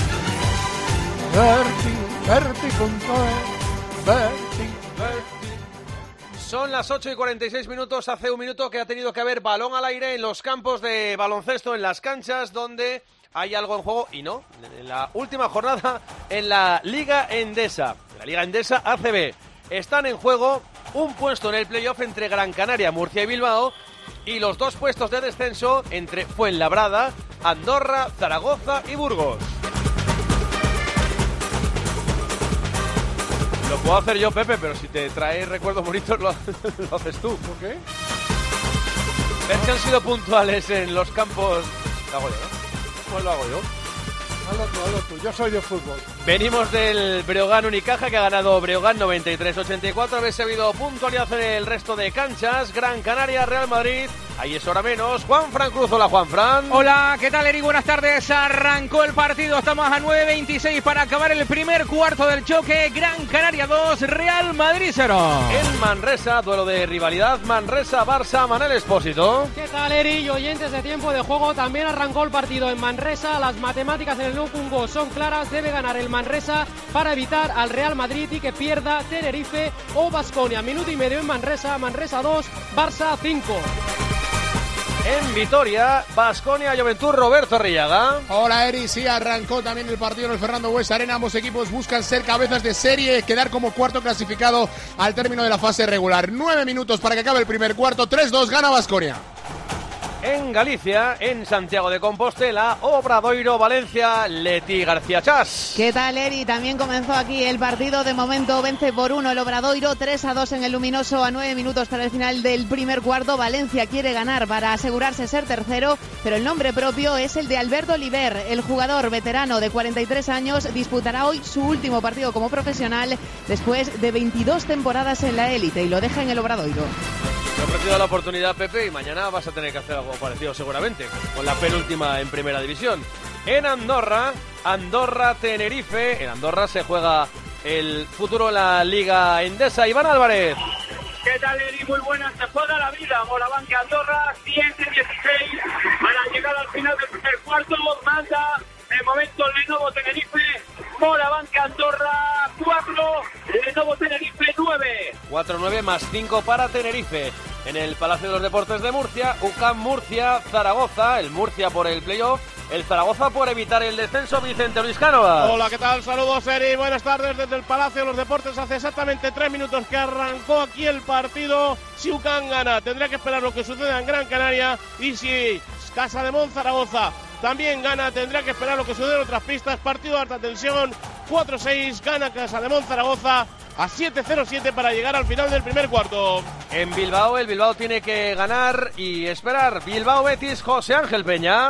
Verti. Son las 8:46 minutos. Hace un minuto que ha tenido que haber balón al aire en los campos de baloncesto, en las canchas donde hay algo en juego. Y no, en la última jornada en la Liga Endesa. La Liga Endesa ACB. Están en juego un puesto en el playoff entre Gran Canaria, Murcia y Bilbao. Y los 2 puestos de descenso entre Fuenlabrada, Andorra, Zaragoza y Burgos. Lo puedo hacer yo, Pepe, pero si te trae recuerdos bonitos lo haces tú. ¿Por qué? ¿Ves que han sido puntuales en los campos? Lo hago yo, ¿no? Pues lo hago yo. Hazlo tú, yo soy de fútbol. Venimos del Breogán Unicaja, que ha ganado Breogán 93-84. Habéis habido puntualidad en el resto de canchas. Gran Canaria, Real Madrid. Ahí es hora menos. Juanfran Cruz, hola Juanfran. Hola, ¿qué tal, Eri? Buenas tardes. Arrancó el partido, estamos a 9:26 para acabar el primer cuarto del choque. Gran Canaria 2, Real Madrid 0. En Manresa, duelo de rivalidad. Manresa-Barça, Manel Expósito. ¿Qué tal, Eri y oyentes de Tiempo de Juego? También arrancó el partido en Manresa. Las matemáticas en el Nukungo son claras. Debe ganar el Manresa para evitar al Real Madrid y que pierda Tenerife o Baskonia. Minuto y medio en Manresa. Manresa 2, Barça 5. En Vitoria, Baskonia, Juventud, Roberto Arriaga. Hola, Eri. Sí, arrancó también el partido en el Fernando Buesa Arena. Ambos equipos buscan ser cabezas de serie, quedar como cuarto clasificado al término de la fase regular. 9 minutos para que acabe el primer cuarto. 3-2, gana Baskonia. En Galicia, en Santiago de Compostela, Obradoiro, Valencia, Leti García Chas. ¿Qué tal, Eri? También comenzó aquí el partido. De momento vence por 1 el Obradoiro, 3-2 en el Luminoso a 9 minutos para el final del primer cuarto. Valencia quiere ganar para asegurarse ser tercero, pero el nombre propio es el de Alberto Oliver. El jugador veterano de 43 años disputará hoy su último partido como profesional después de 22 temporadas en la élite y lo deja en el Obradoiro. Te he ofrecido la oportunidad, Pepe, y mañana vas a tener que hacer algo parecido seguramente, con la penúltima en Primera División. En Andorra, Andorra-Tenerife. En Andorra se juega el futuro en la Liga Endesa. Iván Álvarez. ¿Qué tal, Eri? Muy buenas. Se juega la vida. Morabanque Andorra, 7-16 para llegar al final del primer cuarto. Manda de momento Lenovo Tenerife. Morabanque Andorra 4, Lenovo Tenerife 9. 4-9 más 5 para Tenerife. En el Palacio de los Deportes de Murcia, UCAM Murcia, Zaragoza, el Murcia por el playoff, el Zaragoza por evitar el descenso. Vicente Luis Cánovas. Hola, ¿qué tal? Saludos, Eri. Buenas tardes desde el Palacio de los Deportes. Hace exactamente 3 minutos que arrancó aquí el partido. Si UCAM gana, tendrá que esperar lo que suceda en Gran Canaria. Y si Casademont Zaragoza también gana, tendrá que esperar lo que sucede en otras pistas. Partido de alta tensión, 4-6, gana Casademont Zaragoza a 7-0-7 para llegar al final del primer cuarto. En Bilbao, el Bilbao tiene que ganar y esperar. Bilbao Betis, José Ángel Peña.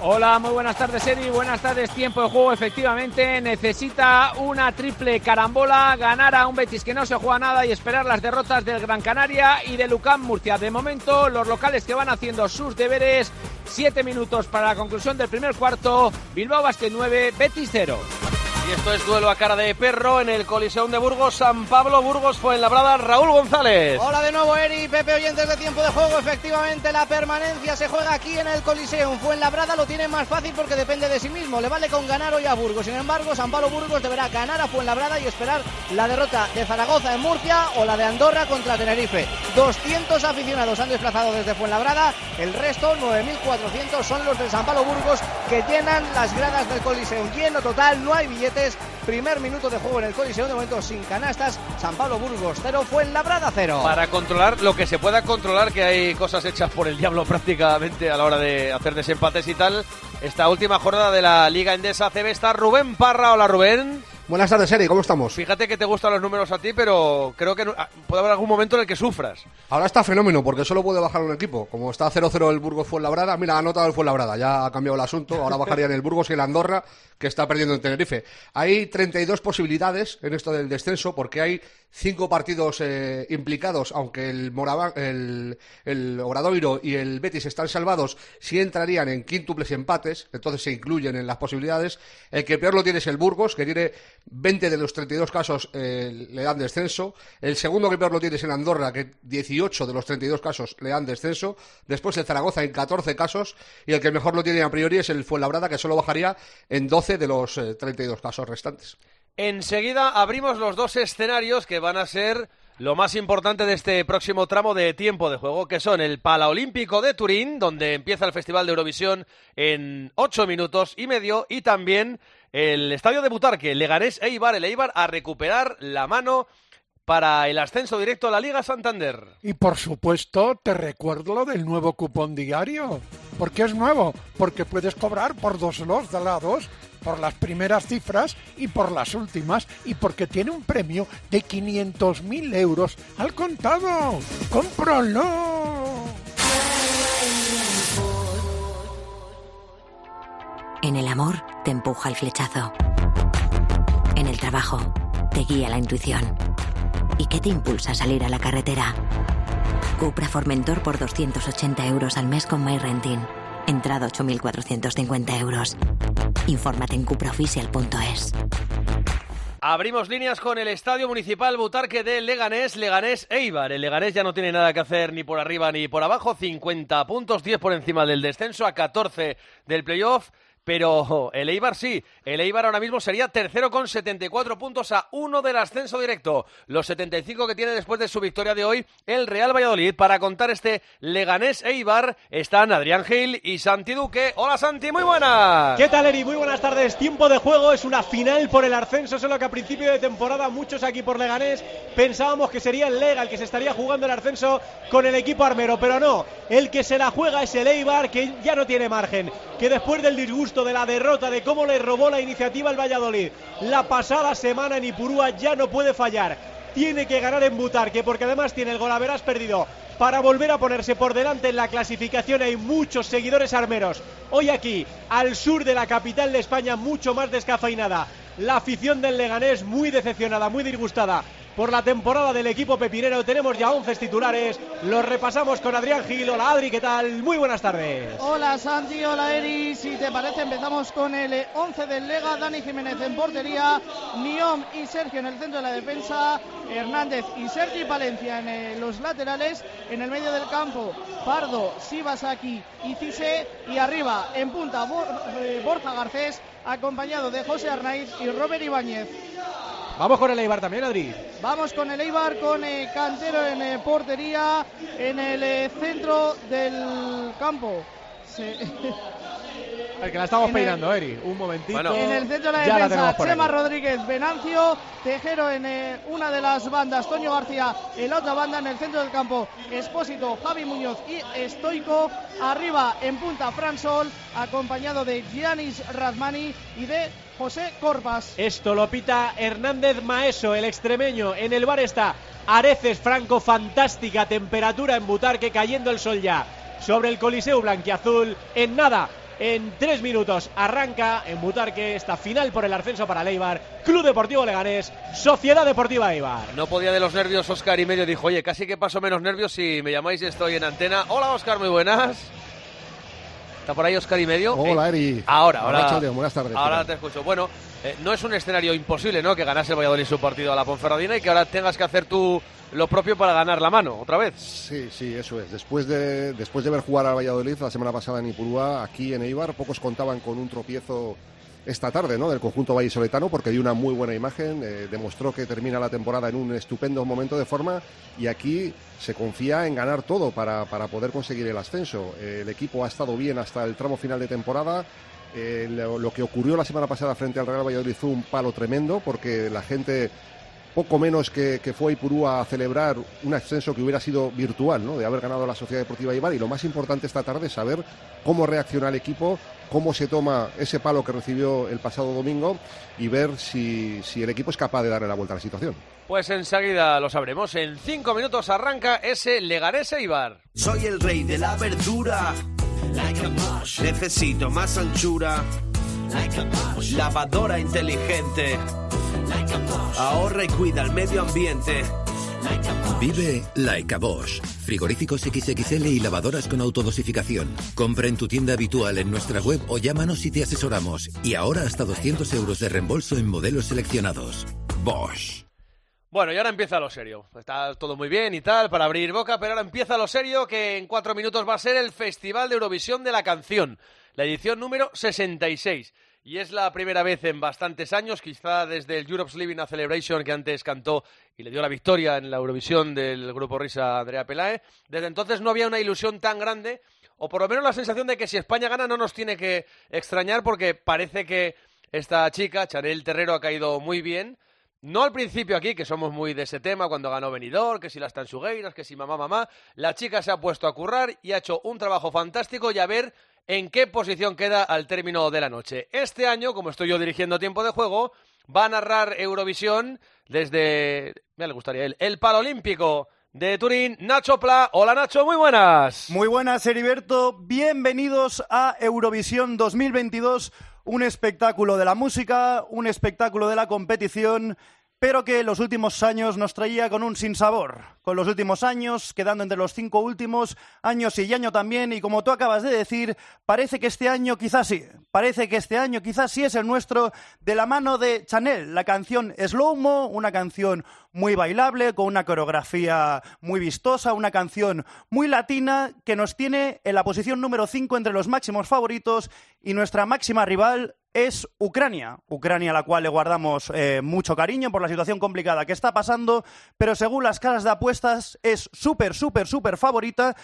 Hola, muy buenas tardes, Eri. Buenas tardes, tiempo de juego. Efectivamente, necesita una triple carambola, ganar a un Betis que no se juega nada y esperar las derrotas del Gran Canaria y del UCAM Murcia. De momento, los locales que van haciendo sus deberes. 7 minutos para la conclusión del primer cuarto. Bilbao Basket 9, Betis 0. Y esto es duelo a cara de perro en el Coliseum de Burgos, San Pablo, Burgos, Fuenlabrada, Raúl González. Hola de nuevo, Eri, Pepe, oyentes de tiempo de juego. Efectivamente, la permanencia se juega aquí en el Coliseum. Fuenlabrada lo tiene más fácil porque depende de sí mismo. Le vale con ganar hoy a Burgos. Sin embargo, San Pablo Burgos deberá ganar a Fuenlabrada y esperar la derrota de Zaragoza en Murcia o la de Andorra contra Tenerife. 200 aficionados han desplazado desde Fuenlabrada. El resto, 9.400, son los del San Pablo Burgos que llenan las gradas del Coliseum. Lleno total, no hay billetes. Primer minuto de juego en el Coliseum, de momento sin canastas. San Pablo Burgos 0, Fuenlabrada 0. Para controlar lo que se pueda controlar, que hay cosas hechas por el diablo prácticamente a la hora de hacer desempates y tal. Esta última jornada de la Liga Endesa ACB está Rubén Parra. Hola, Rubén. Buenas tardes, Eri, ¿cómo estamos? Fíjate que te gustan los números a ti, pero creo que puede haber algún momento en el que sufras. Ahora está fenómeno, porque solo puede bajar un equipo. Como está 0-0 el Burgos Fuenlabrada, mira, ha anotado el Fuenlabrada, ya ha cambiado el asunto. Ahora bajarían el Burgos y el Andorra, que está perdiendo en Tenerife. Hay 32 posibilidades en esto del descenso, porque hay 5 partidos implicados, aunque el Obradoiro y el Betis están salvados, sí entrarían en quíntuples empates, entonces se incluyen en las posibilidades. El que peor lo tiene es el Burgos, que tiene 20 de los 32 casos le dan descenso. El segundo que peor lo tiene es en Andorra, que 18 de los 32 casos le dan descenso. Después el Zaragoza en 14 casos, y el que mejor lo tiene a priori es el Fuenlabrada, que solo bajaría en 12 de los 32 casos restantes. Enseguida abrimos los dos escenarios que van a ser lo más importante de este próximo tramo de tiempo de juego, que son el Palaolímpico de Turín, donde empieza el Festival de Eurovisión en 8 minutos y medio, y también el Estadio de Butarque, Leganés Eibar, el Eibar a recuperar la mano para el ascenso directo a la Liga Santander. Y por supuesto te recuerdo lo del nuevo cupón diario. ¿Por qué es nuevo? Porque puedes cobrar por los dos lados, por las primeras cifras y por las últimas, y porque tiene un premio de 500.000 euros al contado. ¡Cómpralo! En el amor te empuja el flechazo. En el trabajo te guía la intuición. ¿Y qué te impulsa a salir a la carretera? Cupra Formentor por 280 euros al mes con MyRenting. Entrada 8.450 euros. Infórmate en cupraofficial.es. Abrimos líneas con el Estadio Municipal Butarque de Leganés, Leganés Eibar. El Leganés ya no tiene nada que hacer ni por arriba ni por abajo. 50 puntos, 10 por encima del descenso, a 14 del playoff. Pero el Eibar sí, el Eibar ahora mismo sería tercero con 74 puntos a 1 del ascenso directo. Los 75 que tiene después de su victoria de hoy el Real Valladolid. Para contar este Leganés Eibar están Adrián Gil y Santi Duque. Hola Santi, muy buenas. ¿Qué tal, Eri? Muy buenas tardes. Tiempo de juego, es una final por el ascenso, solo que a principio de temporada muchos aquí por Leganés pensábamos que sería el Lega el que se estaría jugando el ascenso con el equipo armero, pero no. El que se la juega es el Eibar, que ya no tiene margen, que después del disgusto de la derrota, de cómo le robó la iniciativa al Valladolid la pasada semana en Ipurúa, ya no puede fallar. Tiene que ganar en Butarque, porque además tiene el golaveras perdido para volver a ponerse por delante en la clasificación. Hay muchos seguidores armeros hoy aquí, al sur de la capital de España, mucho más descafeinada. La afición del Leganés muy decepcionada, muy disgustada por la temporada del equipo pepinero. Tenemos ya 11 titulares, los repasamos con Adrián Gil. Hola Adri, ¿qué tal? Muy buenas tardes. Hola Santi, hola Eri, si te parece empezamos con el 11 del Lega. Dani Jiménez en portería, Niom y Sergio en el centro de la defensa, Hernández y Sergio Palencia en los laterales, en el medio del campo Pardo, Shibasaki y Cise, y arriba en punta Borja Garcés, acompañado de José Arnaiz y Robert Ibáñez. Vamos con el Eibar también, Adri. Vamos con el Eibar, con Cantero en portería, en el centro del campo. El que la estamos peinando, Eri. Un momentito. Bueno, en el centro de la defensa, Chema Rodríguez, Venancio, Tejero en una de las bandas, Toño García en la otra banda, en el centro del campo, Expósito, Javi Muñoz y Stoico. Arriba en punta, Fran Sol, acompañado de Giannis Razmani y de José Corpas. Esto lo pita Hernández Maeso, el extremeño. En el bar está Areces Franco, fantástica temperatura en Butarque, cayendo el sol ya sobre el Coliseo blanquiazul. En nada En 3 minutos arranca en Butarque esta final por el ascenso para el Eibar, Club Deportivo Leganés, Sociedad Deportiva Eibar. No podía de los nervios Óscar y medio, dijo, oye, casi que paso menos nervios si me llamáis y estoy en antena. Hola Óscar, muy buenas. ¿Está por ahí Óscar y medio? Hola, Eri. Ahora. Buenas tardes. Ahora te escucho. Bueno, no es un escenario imposible, ¿no? Que ganase el Valladolid su partido a la Ponferradina y que ahora tengas que hacer tú lo propio para ganar la mano, otra vez. Sí, eso es. Después de ver jugar al Valladolid la semana pasada en Ipurúa, aquí en Eibar, pocos contaban con un tropiezo esta tarde, ¿no? Del conjunto vallisoletano, porque dio una muy buena imagen, demostró que termina la temporada en un estupendo momento de forma y aquí se confía en ganar todo para poder conseguir el ascenso. El equipo ha estado bien hasta el tramo final de temporada. Lo que ocurrió la semana pasada frente al Real Valladolid fue un palo tremendo porque la gente poco menos que fue a Ipurúa a celebrar un ascenso que hubiera sido virtual, ¿no? De haber ganado la Sociedad Deportiva Eibar, y lo más importante esta tarde es saber cómo reacciona el equipo, cómo se toma ese palo que recibió el pasado domingo y ver si el equipo es capaz de darle la vuelta a la situación. Pues enseguida lo sabremos. En 5 minutos arranca ese Leganés Eibar. Soy el rey de la verdura. Necesito más anchura. Lavadora inteligente. Ahorra y cuida el medio ambiente. Vive Like a Bosch. Frigoríficos XXL y lavadoras con autodosificación. Compra en tu tienda habitual en nuestra web o llámanos y te asesoramos. Y ahora hasta 200 euros de reembolso en modelos seleccionados. Bosch. Bueno, y ahora empieza lo serio. Está todo muy bien y tal para abrir boca, pero ahora empieza lo serio, que en 4 minutos va a ser el Festival de Eurovisión de la Canción, la edición número 66. Y es la primera vez en bastantes años, quizá desde el Europe's Living a Celebration, que antes cantó y le dio la victoria en la Eurovisión del grupo Risa a Andrea Pelae. Desde entonces no había una ilusión tan grande, o por lo menos la sensación de que si España gana no nos tiene que extrañar, porque parece que esta chica, Chanel Terrero, ha caído muy bien. No al principio aquí, que somos muy de ese tema, cuando ganó Benidorm, que si las Tansugueiras, que si mamá. La chica se ha puesto a currar y ha hecho un trabajo fantástico, y a ver en qué posición queda al término de la noche. Este año, como estoy yo dirigiendo Tiempo de Juego, va a narrar Eurovisión desde, me le gustaría el Paralímpico de Turín, Nacho Pla. Hola Nacho, muy buenas. Muy buenas, Heriberto. Bienvenidos a Eurovisión 2022, un espectáculo de la música, un espectáculo de la competición, pero que los últimos años nos traía con un sinsabor. Con los últimos años, quedando entre los 5 últimos, año sí y año también, y como tú acabas de decir, parece que este año quizás sí. Parece que este año quizás sí es el nuestro, de la mano de Chanel, la canción Slow Mo, una canción muy bailable, con una coreografía muy vistosa, una canción muy latina, que nos tiene en la posición número 5 entre los máximos favoritos, y nuestra máxima rival es Ucrania, a la cual le guardamos mucho cariño por la situación complicada que está pasando, pero según las casas de apuestas es súper favorita,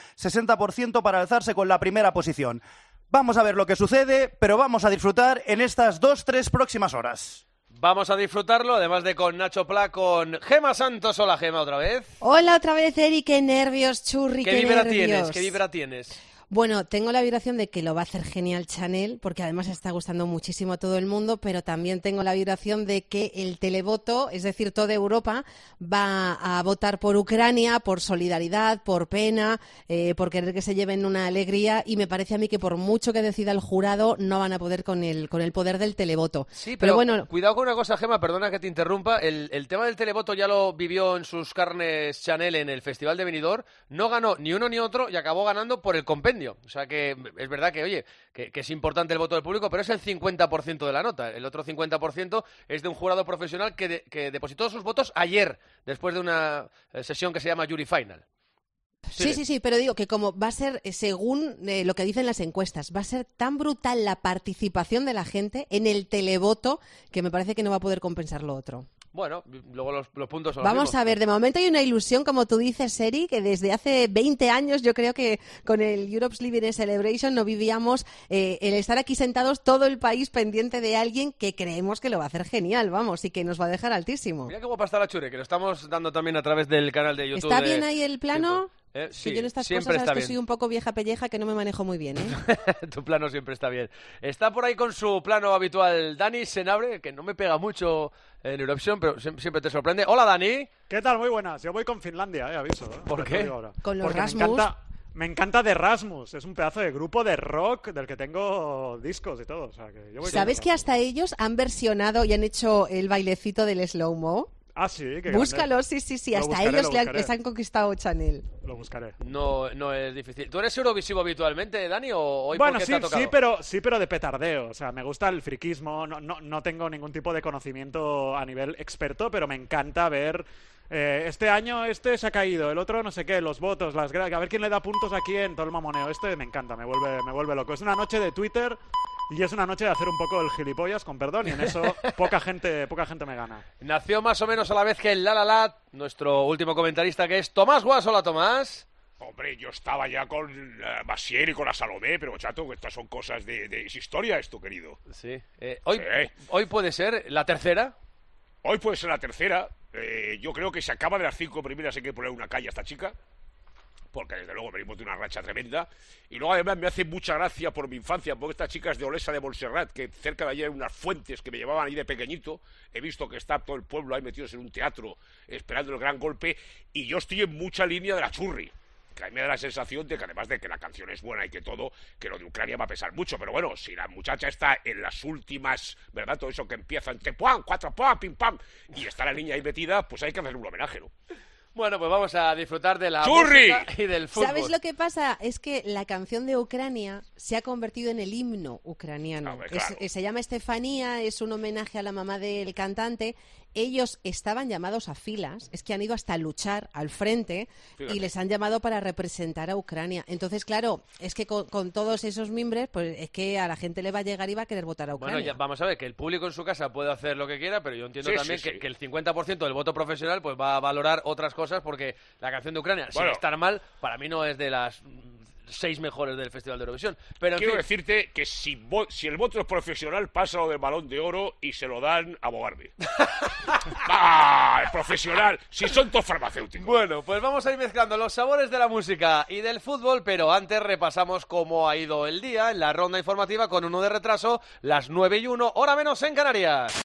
60% para alzarse con la primera posición. Vamos a ver lo que sucede, pero vamos a disfrutar en estas 2-3 próximas horas. Vamos a disfrutarlo, además de con Nacho Pla, con Gema Santos. Hola Gema, otra vez. Hola otra vez, Eri, qué nervios, churri, qué nervios. ¿Qué vibra tienes? Bueno, tengo la vibración de que lo va a hacer genial Chanel, porque además está gustando muchísimo a todo el mundo, pero también tengo la vibración de que el televoto, es decir, toda Europa, va a votar por Ucrania, por solidaridad, por pena, por querer que se lleven una alegría, y me parece a mí que por mucho que decida el jurado, no van a poder con el poder del televoto. Sí, pero bueno, cuidado con una cosa, Gema, perdona que te interrumpa, el tema del televoto ya lo vivió en sus carnes Chanel en el Festival de Benidorm, no ganó ni uno ni otro y acabó ganando por el compendio. O sea que es verdad que, oye, que es importante el voto del público, pero es el 50% de la nota. El otro 50% es de un jurado profesional que depositó sus votos ayer, después de una sesión que se llama Jury Final. Sí, pero digo que como va a ser, según lo que dicen las encuestas, va a ser tan brutal la participación de la gente en el televoto que me parece que no va a poder compensar lo otro. Bueno, luego los puntos son Vamos a ver, de momento hay una ilusión, como tú dices, Seri, que desde hace 20 años yo creo que con el Europe's Living Celebration no vivíamos el estar aquí sentados todo el país pendiente de alguien que creemos que lo va a hacer genial, vamos, y que nos va a dejar altísimo. Mira qué guapa está la Chure, que lo estamos dando también a través del canal de YouTube. ¿Está bien ahí el plano? Sí, que yo en estas siempre cosas está que bien. soy un poco vieja pelleja, que no me manejo muy bien, Tu plano siempre está bien. Está por ahí con su plano habitual Dani Senabre, que no me pega mucho en Eurovisión, pero siempre te sorprende. Hola, Dani. ¿Qué tal? Muy buenas. Yo voy con Finlandia, aviso. ¿Por qué? Con los Porque Rasmus. Me encanta The Rasmus, es un pedazo de grupo de rock del que tengo discos y todo. O sea, que yo voy ¿Sabes que hasta ellos han versionado y han hecho el bailecito del slow-mo? Ah, sí, que búscalo, sí, hasta ellos les han conquistado Chanel. Lo buscaré. No es difícil. ¿Tú eres eurovisivo habitualmente, Dani, o hoy bueno, porque sí, te ha tocado? sí, pero de petardeo. O sea, me gusta el friquismo, no tengo ningún tipo de conocimiento a nivel experto, pero me encanta ver... este año se ha caído, el otro no sé qué, los votos, a ver quién le da puntos a quién, todo el mamoneo. Me encanta, me vuelve loco. Es una noche de Twitter y es una noche de hacer un poco el gilipollas, con perdón, y en eso poca gente me gana. Nació más o menos a la vez que el La La La, nuestro último comentarista, que es Tomás Guas. Hola, Tomás. Hombre, yo estaba ya con Basier y con la Salomé, pero chato, estas son cosas de historia esto, querido. Sí. Hoy puede ser la tercera. Hoy puede ser la tercera. Yo creo que se acaba de las 5 primeras, hay que poner una calle a esta chica, porque desde luego venimos de una racha tremenda. Y luego además me hace mucha gracia por mi infancia, porque esta chica es de Olesa de Montserrat, que cerca de allí hay unas fuentes que me llevaban ahí de pequeñito. He visto que está todo el pueblo ahí metidos en un teatro esperando el gran golpe, y yo estoy en mucha línea de la Churri, que a mí me da la sensación de que además de que la canción es buena y que todo, que lo de Ucrania va a pesar mucho. Pero bueno, si la muchacha está en las últimas, ¿verdad? Todo eso que empieza en ¡pam! 4 ¡pam! ¡Pim pam! Y está la niña ahí metida, pues hay que hacerle un homenaje, ¿no? Bueno, pues vamos a disfrutar de la ¡Churri! música y del fútbol. ¿Sabes lo que pasa? Es que la canción de Ucrania se ha convertido en el himno ucraniano. Claro. Se llama Estefanía, es un homenaje a la mamá del cantante. Ellos estaban llamados a filas, es que han ido hasta luchar al frente. Fíjate. Y les han llamado para representar a Ucrania. Entonces, claro, es que con todos esos mimbres, pues es que a la gente le va a llegar y va a querer votar a Ucrania. Bueno, ya vamos a ver, que el público en su casa puede hacer lo que quiera, pero yo entiendo también que el 50% del voto profesional pues va a valorar otras cosas, porque la canción de Ucrania, sin estar mal, para mí no es de las 6 mejores del Festival de Eurovisión. Pero quiero decirte que si el voto es profesional, pasa lo del Balón de Oro y se lo dan a Bogarde. ¡Ah! Es profesional. Si son todos farmacéuticos. Bueno, pues vamos a ir mezclando los sabores de la música y del fútbol, pero antes repasamos cómo ha ido el día en la ronda informativa con 1 de retraso, las 9:01, hora menos en Canarias.